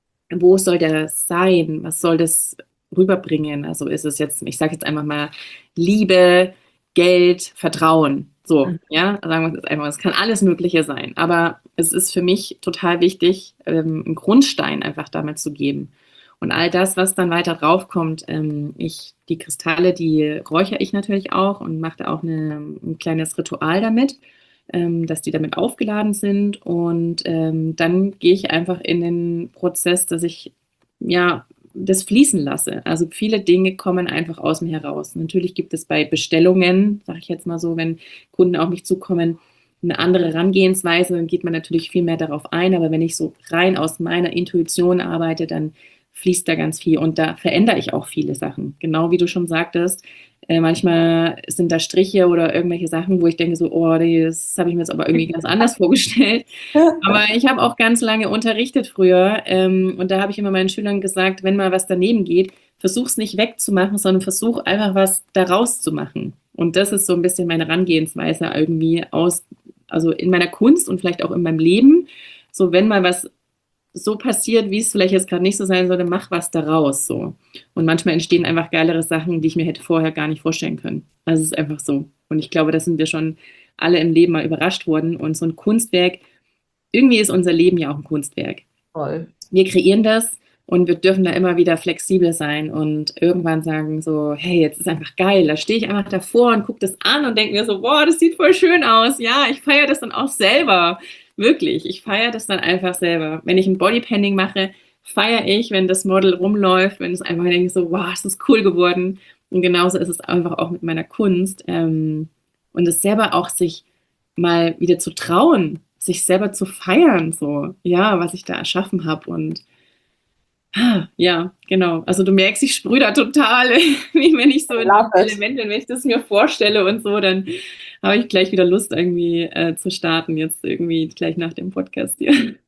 Speaker 1: wo soll der sein? Was soll das rüberbringen? Also ist es jetzt, ich sage jetzt einfach mal Liebe, Geld, Vertrauen. So, ja, sagen wir es jetzt einfach. Es kann alles Mögliche sein. Aber es ist für mich total wichtig, ähm, einen Grundstein einfach damit zu geben. Und all das, was dann weiter draufkommt, ähm, ich, die Kristalle, die räuchere ich natürlich auch und mache da auch eine, ein kleines Ritual damit, ähm, dass die damit aufgeladen sind. Und ähm, dann gehe ich einfach in den Prozess, dass ich ja das fließen lasse. Also viele Dinge kommen einfach aus mir heraus. Natürlich gibt es bei Bestellungen, sage ich jetzt mal so, wenn Kunden auf mich zukommen, eine andere Herangehensweise, dann geht man natürlich viel mehr darauf ein. Aber wenn ich so rein aus meiner Intuition arbeite, dann fließt da ganz viel und da verändere ich auch viele Sachen. Genau wie du schon sagtest, äh, manchmal sind da Striche oder irgendwelche Sachen, wo ich denke so, oh, das habe ich mir jetzt aber irgendwie ganz anders vorgestellt. Aber ich habe auch ganz lange unterrichtet früher ähm, und da habe ich immer meinen Schülern gesagt, wenn mal was daneben geht, versuch es nicht wegzumachen, sondern versuch einfach was daraus zu machen. Und das ist so ein bisschen meine Herangehensweise irgendwie aus, also in meiner Kunst und vielleicht auch in meinem Leben. So, wenn mal was so passiert, wie es vielleicht jetzt gerade nicht so sein sollte, mach was daraus so. Und manchmal entstehen einfach geilere Sachen, die ich mir hätte vorher gar nicht vorstellen können. Also es ist einfach so. Und ich glaube, da sind wir schon alle im Leben mal überrascht worden. Und so ein Kunstwerk, irgendwie ist unser Leben ja auch ein Kunstwerk.
Speaker 3: Voll.
Speaker 1: Wir kreieren das und wir dürfen da immer wieder flexibel sein und irgendwann sagen so, hey, jetzt ist einfach geil. Da stehe ich einfach davor und gucke das an und denke mir so, boah, das sieht voll schön aus. Ja, ich feiere das dann auch selber. Wirklich, ich feiere das dann einfach selber. Wenn ich ein Bodypainting mache, feiere ich, wenn das Model rumläuft, wenn es einfach denke so, wow, es ist cool geworden. Und genauso ist es einfach auch mit meiner Kunst. Ähm, und es selber auch sich mal wieder zu trauen, sich selber zu feiern, so, ja, was ich da erschaffen habe. Und ah, ja, genau. Also du merkst, ich sprühe da total, wie wenn ich so in
Speaker 3: Love
Speaker 1: den
Speaker 3: it.
Speaker 1: Elementen, wenn ich das mir vorstelle und so, dann habe ich gleich wieder Lust, irgendwie äh, zu starten, jetzt irgendwie gleich nach dem Podcast hier.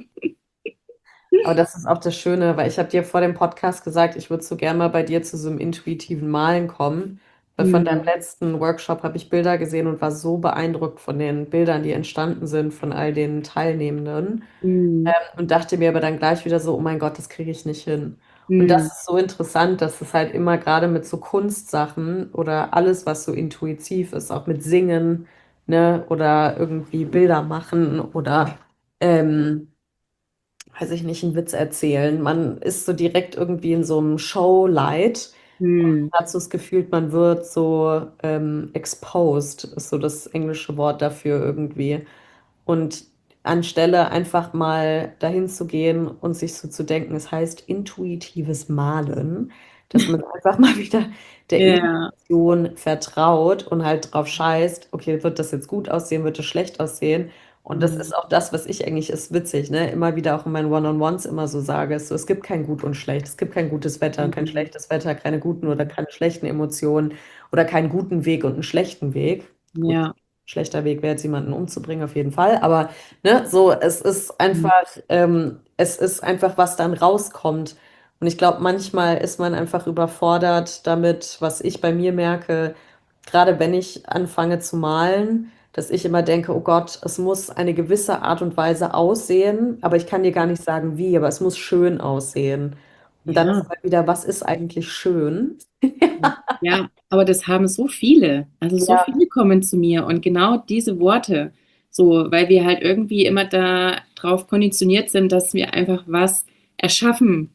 Speaker 3: Aber das ist auch das Schöne, weil ich habe dir vor dem Podcast gesagt, ich würde so gerne mal bei dir zu so einem intuitiven Malen kommen. Weil von deinem
Speaker 1: Hm.
Speaker 3: letzten Workshop habe ich Bilder gesehen und war so beeindruckt von den Bildern, die entstanden sind, von all den Teilnehmenden.
Speaker 1: Hm.
Speaker 3: Und dachte mir aber dann gleich wieder so, oh mein Gott, das kriege ich nicht hin. Und das
Speaker 1: Hm.
Speaker 3: ist so interessant, dass es halt immer gerade mit so Kunstsachen oder alles, was so intuitiv ist, auch mit Singen, ne, oder irgendwie Bilder machen oder ähm, weiß ich nicht, einen Witz erzählen. Man ist so direkt irgendwie in so einem Showlight.
Speaker 1: Hm.
Speaker 3: Man hat so das Gefühl, man wird so ähm, exposed, ist so das englische Wort dafür irgendwie. Und anstelle einfach mal dahin zu gehen und sich so zu denken, es heißt intuitives Malen, dass man einfach mal wieder der
Speaker 1: Ja.
Speaker 3: Intuition vertraut und halt drauf scheißt, okay, wird das jetzt gut aussehen, wird das schlecht aussehen? Und das
Speaker 1: Hm.
Speaker 3: ist auch das, was ich eigentlich ist witzig, ne? Immer wieder auch in meinen One-on-Ones immer so sage, ist so, es gibt kein Gut und Schlecht, es gibt kein gutes Wetter und kein
Speaker 1: Hm.
Speaker 3: schlechtes Wetter, keine guten oder keine schlechten Emotionen oder keinen guten Weg und einen schlechten Weg. Gut,
Speaker 1: Ja.
Speaker 3: schlechter Weg wäre jetzt jemanden umzubringen, auf jeden Fall. Aber ne, so, es ist
Speaker 1: Hm.
Speaker 3: einfach, ähm, es ist einfach, was dann rauskommt. Und ich glaube, manchmal ist man einfach überfordert damit, was ich bei mir merke, gerade wenn ich anfange zu malen, dass ich immer denke, oh Gott, es muss eine gewisse Art und Weise aussehen, aber ich kann dir gar nicht sagen, wie, aber es muss schön aussehen. Und dann ist
Speaker 1: Ja.
Speaker 3: halt wieder, was ist eigentlich schön?
Speaker 1: Ja, aber das haben so viele. Also so
Speaker 3: Ja,
Speaker 1: viele kommen zu mir und genau diese Worte, so, weil wir halt irgendwie immer da drauf konditioniert sind, dass wir einfach was erschaffen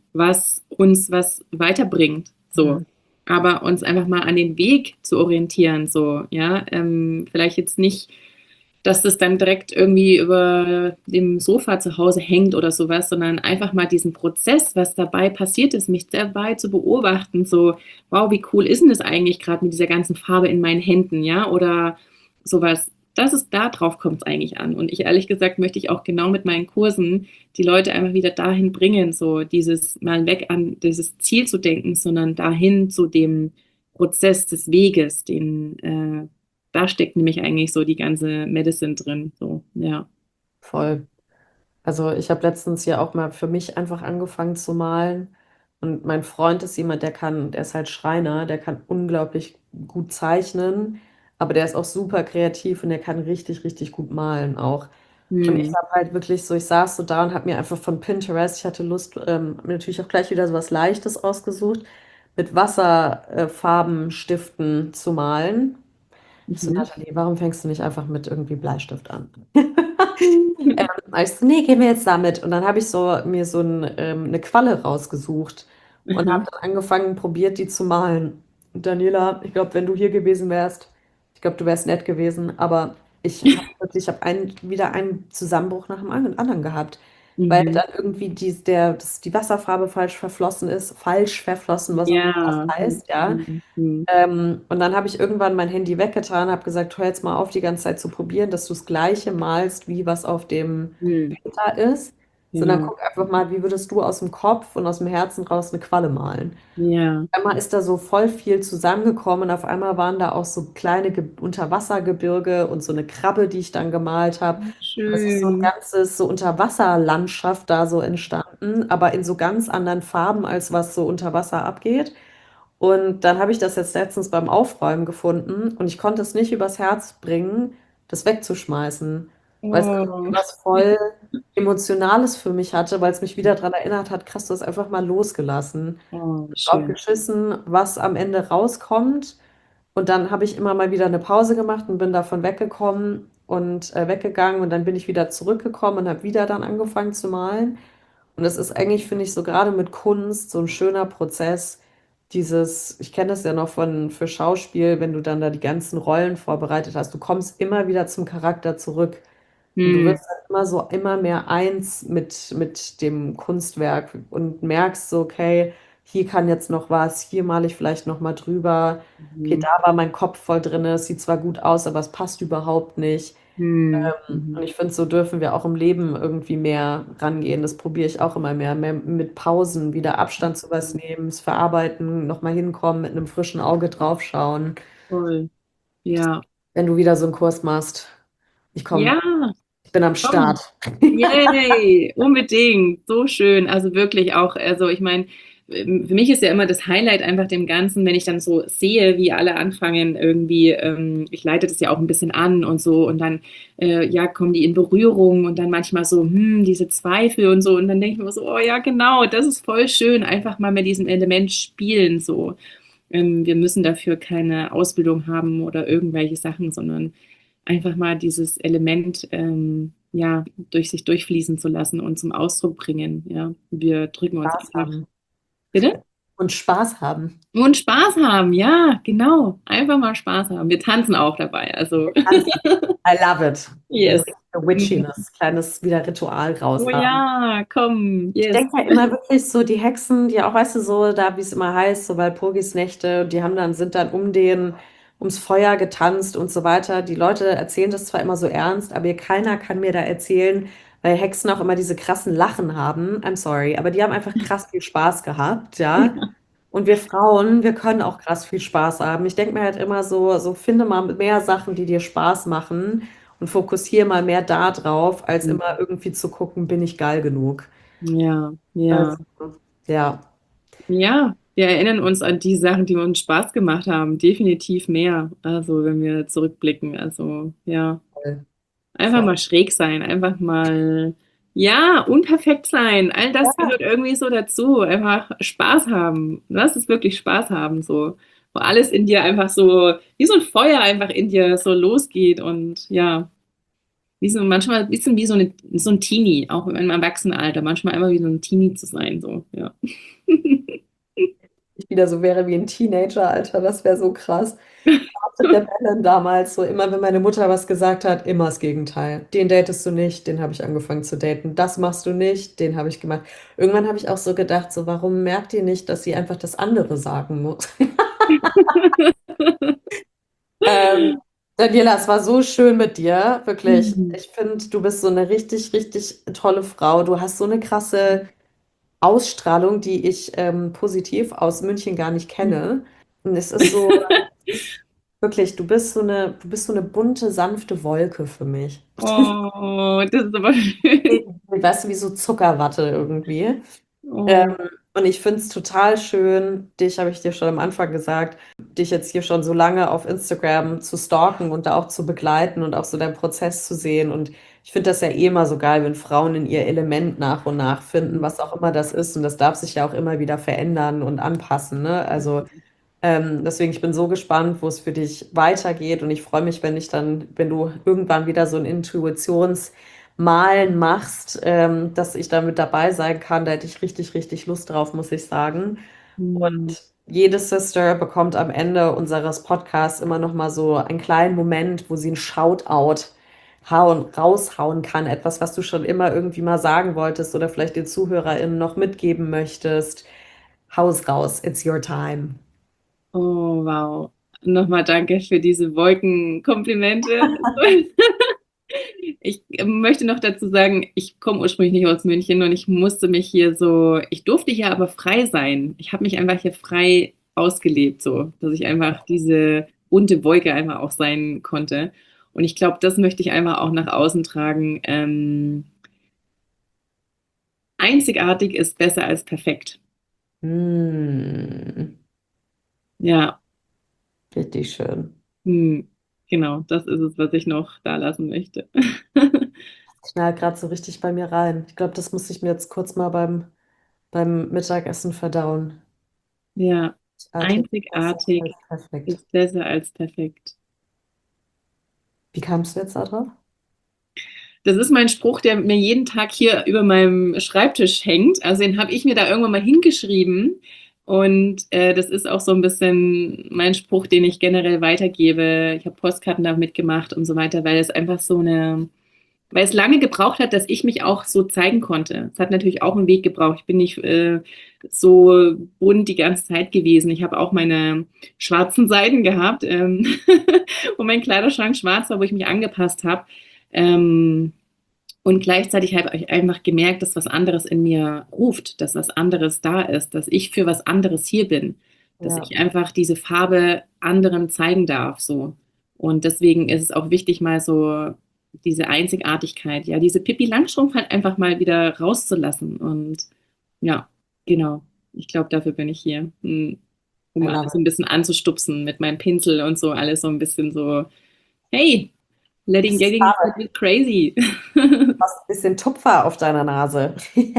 Speaker 1: was uns was weiterbringt, so.
Speaker 3: Mhm.
Speaker 1: Aber uns einfach mal an den Weg zu orientieren, so, ja, ähm, vielleicht jetzt nicht, dass das dann direkt irgendwie über dem Sofa zu Hause hängt oder sowas, sondern einfach mal diesen Prozess, was dabei passiert ist, mich dabei zu beobachten, so, wow, wie cool ist denn das eigentlich gerade mit dieser ganzen Farbe in meinen Händen, ja, oder sowas. Das ist, da drauf kommt es eigentlich an. Und ich ehrlich gesagt möchte ich auch genau mit meinen Kursen die Leute einfach wieder dahin bringen, so dieses mal weg an dieses Ziel zu denken, sondern dahin zu dem Prozess des Weges, den äh, da steckt nämlich eigentlich so die ganze Medicine drin. So, ja.
Speaker 3: Voll. Also ich habe letztens ja auch mal für mich einfach angefangen zu malen. Und mein Freund ist jemand, der kann, der ist halt Schreiner, der kann unglaublich gut zeichnen, aber der ist auch super kreativ und der kann richtig, richtig gut malen auch. Und ich
Speaker 1: Hm.
Speaker 3: habe halt wirklich so, ich saß so da und habe mir einfach von Pinterest, ich hatte Lust, ähm, hab mir natürlich auch gleich wieder so was Leichtes ausgesucht, mit Wasserfarbenstiften zu malen. Ich so,
Speaker 1: Mhm.
Speaker 3: Nathalie, warum fängst du nicht einfach mit irgendwie Bleistift an? Ähm, aber ich so, nee, gehen wir jetzt damit. Und dann habe ich so mir so ein, ähm, eine Qualle rausgesucht und habe
Speaker 1: Aha.
Speaker 3: dann angefangen, probiert, die zu malen. Und Daniela, ich glaube, wenn du hier gewesen wärst, ich glaube, du wärst nett gewesen, aber ich habe wirklich, ich habe einen, wieder einen Zusammenbruch nach dem an- anderen gehabt, weil
Speaker 1: Mhm.
Speaker 3: dann irgendwie die, der, das, die Wasserfarbe falsch verflossen ist, falsch verflossen, was auch immer das
Speaker 1: Ja.
Speaker 3: heißt, ja.
Speaker 1: Mhm. Mhm.
Speaker 3: Ähm, und dann habe ich irgendwann mein Handy weggetan, habe gesagt, hör jetzt mal auf, die ganze Zeit zu probieren, dass du das Gleiche malst, wie was auf dem
Speaker 1: Mhm.
Speaker 3: Blätter ist, sondern
Speaker 1: Genau.
Speaker 3: guck einfach mal, wie würdest du aus dem Kopf und aus dem Herzen raus eine Qualle malen.
Speaker 1: Ja.
Speaker 3: Einmal ist da so voll viel zusammengekommen und auf einmal waren da auch so kleine Ge Unterwassergebirge und so eine Krabbe, die ich dann gemalt habe. Und es ist so ein
Speaker 1: Schön.
Speaker 3: ganzes so Unterwasserlandschaft da so entstanden, aber in so ganz anderen Farben, als was so unter Wasser abgeht. Und dann habe ich das jetzt letztens beim Aufräumen gefunden und ich konnte es nicht übers Herz bringen, das wegzuschmeißen, weil es irgendwie
Speaker 1: Oh.
Speaker 3: was voll Emotionales für mich hatte, weil es mich wieder daran erinnert hat, krass, du hast einfach mal losgelassen,
Speaker 1: Oh,
Speaker 3: drauf
Speaker 1: schön.
Speaker 3: geschissen, was am Ende rauskommt. Und dann habe ich immer mal wieder eine Pause gemacht und bin davon weggekommen und äh, weggegangen und dann bin ich wieder zurückgekommen und habe wieder dann angefangen zu malen. Und das ist eigentlich, finde ich, so gerade mit Kunst so ein schöner Prozess. Dieses, ich kenne das ja noch von für Schauspiel, wenn du dann da die ganzen Rollen vorbereitet hast, du kommst immer wieder zum Charakter zurück. Und du
Speaker 1: Hm.
Speaker 3: wirst halt immer so immer mehr eins mit, mit dem Kunstwerk und merkst so, okay, hier kann jetzt noch was, hier male ich vielleicht noch mal drüber. Okay,
Speaker 1: Mhm.
Speaker 3: da war mein Kopf voll drin, es sieht zwar gut aus, aber es passt überhaupt nicht.
Speaker 1: Mhm.
Speaker 3: Ähm,
Speaker 1: Mhm.
Speaker 3: Und ich finde, so dürfen wir auch im Leben irgendwie mehr rangehen. Das probiere ich auch immer mehr, mehr mit Pausen, wieder Abstand zu was nehmen, es verarbeiten, nochmal hinkommen, mit einem frischen Auge draufschauen.
Speaker 1: Toll. Ja.
Speaker 3: Wenn du wieder so einen Kurs machst, ich komme,
Speaker 1: Ja,
Speaker 3: ich bin am
Speaker 1: komm.
Speaker 3: Start.
Speaker 1: Yay, unbedingt, so schön. Also wirklich auch, also ich meine, ähm, für mich ist ja immer das Highlight einfach dem Ganzen, wenn ich dann so sehe, wie alle anfangen irgendwie, ähm, ich leite das ja auch ein bisschen an und so und dann, äh, ja, kommen die in Berührung und dann manchmal so, hm, diese Zweifel und so und dann denke ich mir so, oh ja, genau, das ist voll schön, einfach mal mit diesem Element spielen so. Ähm, wir müssen dafür keine Ausbildung haben oder irgendwelche Sachen, sondern einfach mal dieses Element ähm, ja, durch sich durchfließen zu lassen und zum Ausdruck bringen. Ja, wir drücken uns
Speaker 3: Spaß
Speaker 1: einfach.
Speaker 3: haben.
Speaker 1: Bitte?
Speaker 3: Und Spaß haben.
Speaker 1: Und Spaß haben, ja, genau. Einfach mal Spaß haben. Wir tanzen auch dabei. Also,
Speaker 3: Tanzen. I love it. Also
Speaker 1: yes.
Speaker 3: richtige
Speaker 1: Mhm.
Speaker 3: Witchiness, kleines wieder Ritual
Speaker 1: Oh
Speaker 3: raushaben.
Speaker 1: ja, komm,
Speaker 3: Ich
Speaker 1: yes.
Speaker 3: denke ja immer wirklich so, die Hexen, die auch, weißt du, so da, wie es immer heißt, so Walpurgisnächte, die haben dann, sind dann um den, ums Feuer getanzt und so weiter. Die Leute erzählen das zwar immer so ernst, aber keiner kann mir da erzählen, weil Hexen auch immer diese krassen Lachen haben. I'm sorry, aber die haben einfach krass viel Spaß gehabt, ja. Und wir Frauen, wir können auch krass viel Spaß haben. Ich denke mir halt immer so, so finde mal mehr Sachen, die dir Spaß machen und fokussiere mal mehr da drauf, als immer irgendwie zu gucken, bin ich geil genug.
Speaker 1: Ja, ja.
Speaker 3: Also, ja,
Speaker 1: Ja, wir erinnern uns an die Sachen, die uns Spaß gemacht haben. Definitiv mehr. Also, wenn wir zurückblicken. Also, ja.
Speaker 3: voll,
Speaker 1: Einfach
Speaker 3: voll.
Speaker 1: mal schräg sein, einfach mal, ja, unperfekt sein. All das
Speaker 3: Ja,
Speaker 1: gehört irgendwie so dazu. Einfach Spaß haben. Lass es wirklich Spaß haben, so. Wo alles in dir einfach so, wie so ein Feuer einfach in dir so losgeht und ja. Wie so, manchmal ein bisschen wie so, eine, so ein Teenie, auch im Erwachsenenalter, manchmal immer wie so ein Teenie zu sein, so, ja.
Speaker 3: Ich wieder so wäre wie ein Teenager, Alter, das wäre so krass. Rebellen damals, so immer, wenn meine Mutter was gesagt hat, immer das Gegenteil. Den datest du nicht, den habe ich angefangen zu daten. Das machst du nicht, den habe ich gemacht. Irgendwann habe ich auch so gedacht, so, warum merkt ihr nicht, dass sie einfach das andere sagen muss? Ähm, Daniela, es war so schön mit dir, wirklich.
Speaker 1: Mhm.
Speaker 3: Ich finde, du bist so eine richtig, richtig tolle Frau. Du hast so eine krasse Ausstrahlung, die ich ähm, positiv aus München gar nicht kenne. Und es ist so, wirklich, du bist so eine, du bist so eine bunte, sanfte Wolke für mich.
Speaker 1: Oh, das ist aber schön.
Speaker 3: Weißt du, wie so Zuckerwatte irgendwie. Ähm,
Speaker 1: Oh,
Speaker 3: und ich finde es total schön, dich, habe ich dir schon am Anfang gesagt, dich jetzt hier schon so lange auf Instagram zu stalken und da auch zu begleiten und auch so deinen Prozess zu sehen. Und ich finde das ja eh immer so geil, wenn Frauen in ihr Element nach und nach finden, was auch immer das ist. Und das darf sich ja auch immer wieder verändern und anpassen, ne? Also ähm, deswegen, ich bin so gespannt, wo es für dich weitergeht und ich freue mich, wenn ich dann, wenn du irgendwann wieder so ein Intuitionsmalen machst, ähm, dass ich da mit dabei sein kann. Da hätte ich richtig, richtig Lust drauf, muss ich sagen.
Speaker 1: hm.
Speaker 3: Und jede Sister bekommt am Ende unseres Podcasts immer noch mal so einen kleinen Moment, wo sie ein Shoutout hauen, raushauen kann. Etwas, was du schon immer irgendwie mal sagen wolltest oder vielleicht den ZuhörerInnen noch mitgeben möchtest. Haus raus, it's your time.
Speaker 1: Oh, wow. Nochmal danke für diese Wolkenkomplimente. Ich äh, möchte noch dazu sagen, ich komme ursprünglich nicht aus München und ich musste mich hier so, ich durfte hier aber frei sein. Ich habe mich einfach hier frei ausgelebt, so, dass ich einfach diese bunte Wolke einfach auch sein konnte. Und ich glaube, das möchte ich einfach auch nach außen tragen. Ähm, einzigartig ist besser als perfekt.
Speaker 3: Hm,
Speaker 1: Ja,
Speaker 3: richtig schön.
Speaker 1: hm, genau, das ist es, was ich noch da lassen möchte.
Speaker 3: Knallt gerade so richtig bei mir rein. Ich glaube, das muss ich mir jetzt kurz mal beim, beim Mittagessen verdauen.
Speaker 1: Ja,
Speaker 3: Artig besser als
Speaker 1: einzigartig
Speaker 3: perfekt.
Speaker 1: ist besser als perfekt.
Speaker 3: Wie kamst du jetzt da drauf?
Speaker 1: Das ist mein Spruch, der mir jeden Tag hier über meinem Schreibtisch hängt. Also den habe ich mir da irgendwann mal hingeschrieben. Und äh, das ist auch so ein bisschen mein Spruch, den ich generell weitergebe. Ich habe Postkarten damit gemacht und so weiter, weil es einfach so eine, weil es lange gebraucht hat, dass ich mich auch so zeigen konnte. Es hat natürlich auch einen Weg gebraucht. Ich bin nicht äh, so bunt die ganze Zeit gewesen. Ich habe auch meine schwarzen Seiten gehabt, ähm, wo mein Kleiderschrank schwarz war, wo ich mich angepasst habe. Ähm, und gleichzeitig habe ich einfach gemerkt, dass was anderes in mir ruft, dass was anderes da ist, dass ich für was anderes hier bin, dass
Speaker 3: Ja,
Speaker 1: ich einfach diese Farbe anderen zeigen darf, so. Und deswegen ist es auch wichtig, mal so diese Einzigartigkeit, ja, diese Pippi Langstrumpf halt einfach mal wieder rauszulassen. Und ja, genau. Ich glaube, dafür bin ich hier, hm, um
Speaker 3: I
Speaker 1: alles
Speaker 3: love
Speaker 1: so ein
Speaker 3: it.
Speaker 1: bisschen anzustupsen mit meinem Pinsel und so, alles so ein bisschen so, hey, letting
Speaker 3: Es ist
Speaker 1: getting a
Speaker 3: schade,
Speaker 1: bit crazy.
Speaker 3: du hast ein bisschen Tupfer auf deiner Nase.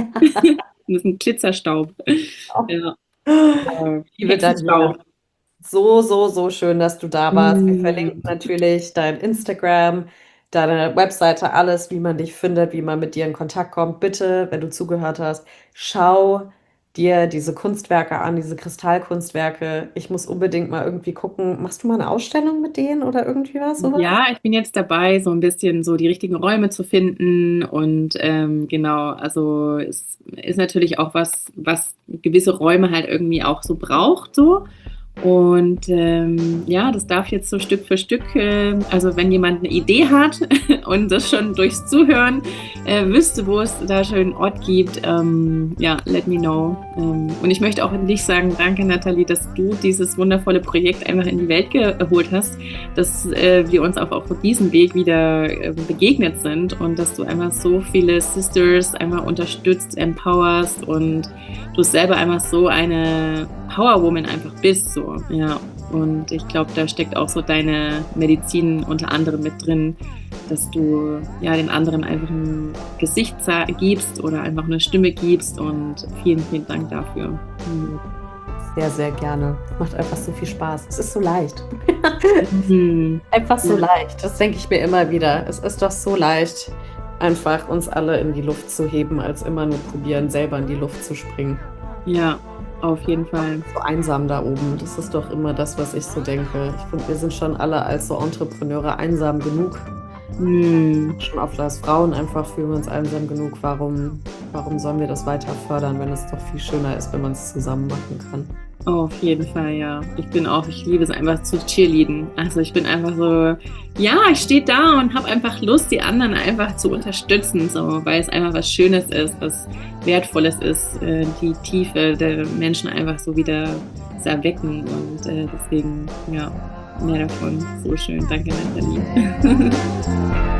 Speaker 1: Das ist ein Glitzerstaub. Ja, äh,
Speaker 3: Liebe Daniela.
Speaker 1: Hexenstaub.
Speaker 3: So, so, so schön, dass du da warst. Wir
Speaker 1: Mm,
Speaker 3: verlinken natürlich dein Instagram, deine Webseite, alles, wie man dich findet, wie man mit dir in Kontakt kommt. Bitte, wenn du zugehört hast, schau dir diese Kunstwerke an, diese Kristallkunstwerke. Ich muss unbedingt mal irgendwie gucken. Machst du mal eine Ausstellung mit denen oder irgendwie was, sowas?
Speaker 1: ja, ich bin jetzt dabei, so ein bisschen so die richtigen Räume zu finden und ähm, genau, also es ist natürlich auch was, was gewisse Räume halt irgendwie auch so braucht, so. Und ähm, ja, das darf jetzt so Stück für Stück, äh, also wenn jemand eine Idee hat und das schon durchs Zuhören äh, wüsste, wo es da schön einen Ort gibt, ähm, ja, let me know. Ähm, und ich möchte auch an dich sagen, danke Nathalie, dass du dieses wundervolle Projekt einfach in die Welt geholt hast, dass äh, wir uns auch auf diesem Weg wieder äh, begegnet sind und dass du einfach so viele Sisters einfach unterstützt, empowerst und du selber einfach so eine Powerwoman einfach bist, so, ja. Und ich glaube, da steckt auch so deine Medizin unter anderem mit drin, dass du ja den anderen einfach ein Gesicht gibst oder einfach eine Stimme gibst und vielen, vielen Dank dafür. Mhm.
Speaker 3: sehr, sehr gerne. Macht einfach so viel Spaß. Es ist so leicht.
Speaker 1: Mhm.
Speaker 3: Einfach so
Speaker 1: Ja.
Speaker 3: leicht. Das denke ich mir immer wieder. Es ist doch so leicht, einfach uns alle in die Luft zu heben, als immer nur probieren, selber in die Luft zu springen.
Speaker 1: Ja, auf jeden Fall.
Speaker 3: So einsam da oben. Das ist doch immer das, was ich so denke. Ich finde, wir sind schon alle als so Entrepreneure einsam genug.
Speaker 1: Mhm.
Speaker 3: Schon oft als Frauen einfach fühlen wir uns einsam genug. Warum, warum sollen wir das weiter fördern, wenn es doch viel schöner ist, wenn man es zusammen machen kann?
Speaker 1: Auf jeden Fall, ja. Ich bin auch, ich liebe es einfach zu cheerleaden. Also ich bin einfach so, ja, ich stehe da und habe einfach Lust, die anderen einfach zu unterstützen, so, weil es einfach was Schönes ist, was Wertvolles ist, äh, die Tiefe der Menschen einfach so wieder zu erwecken. Und äh, deswegen, ja, mehr davon. So schön. Danke, Nathalie.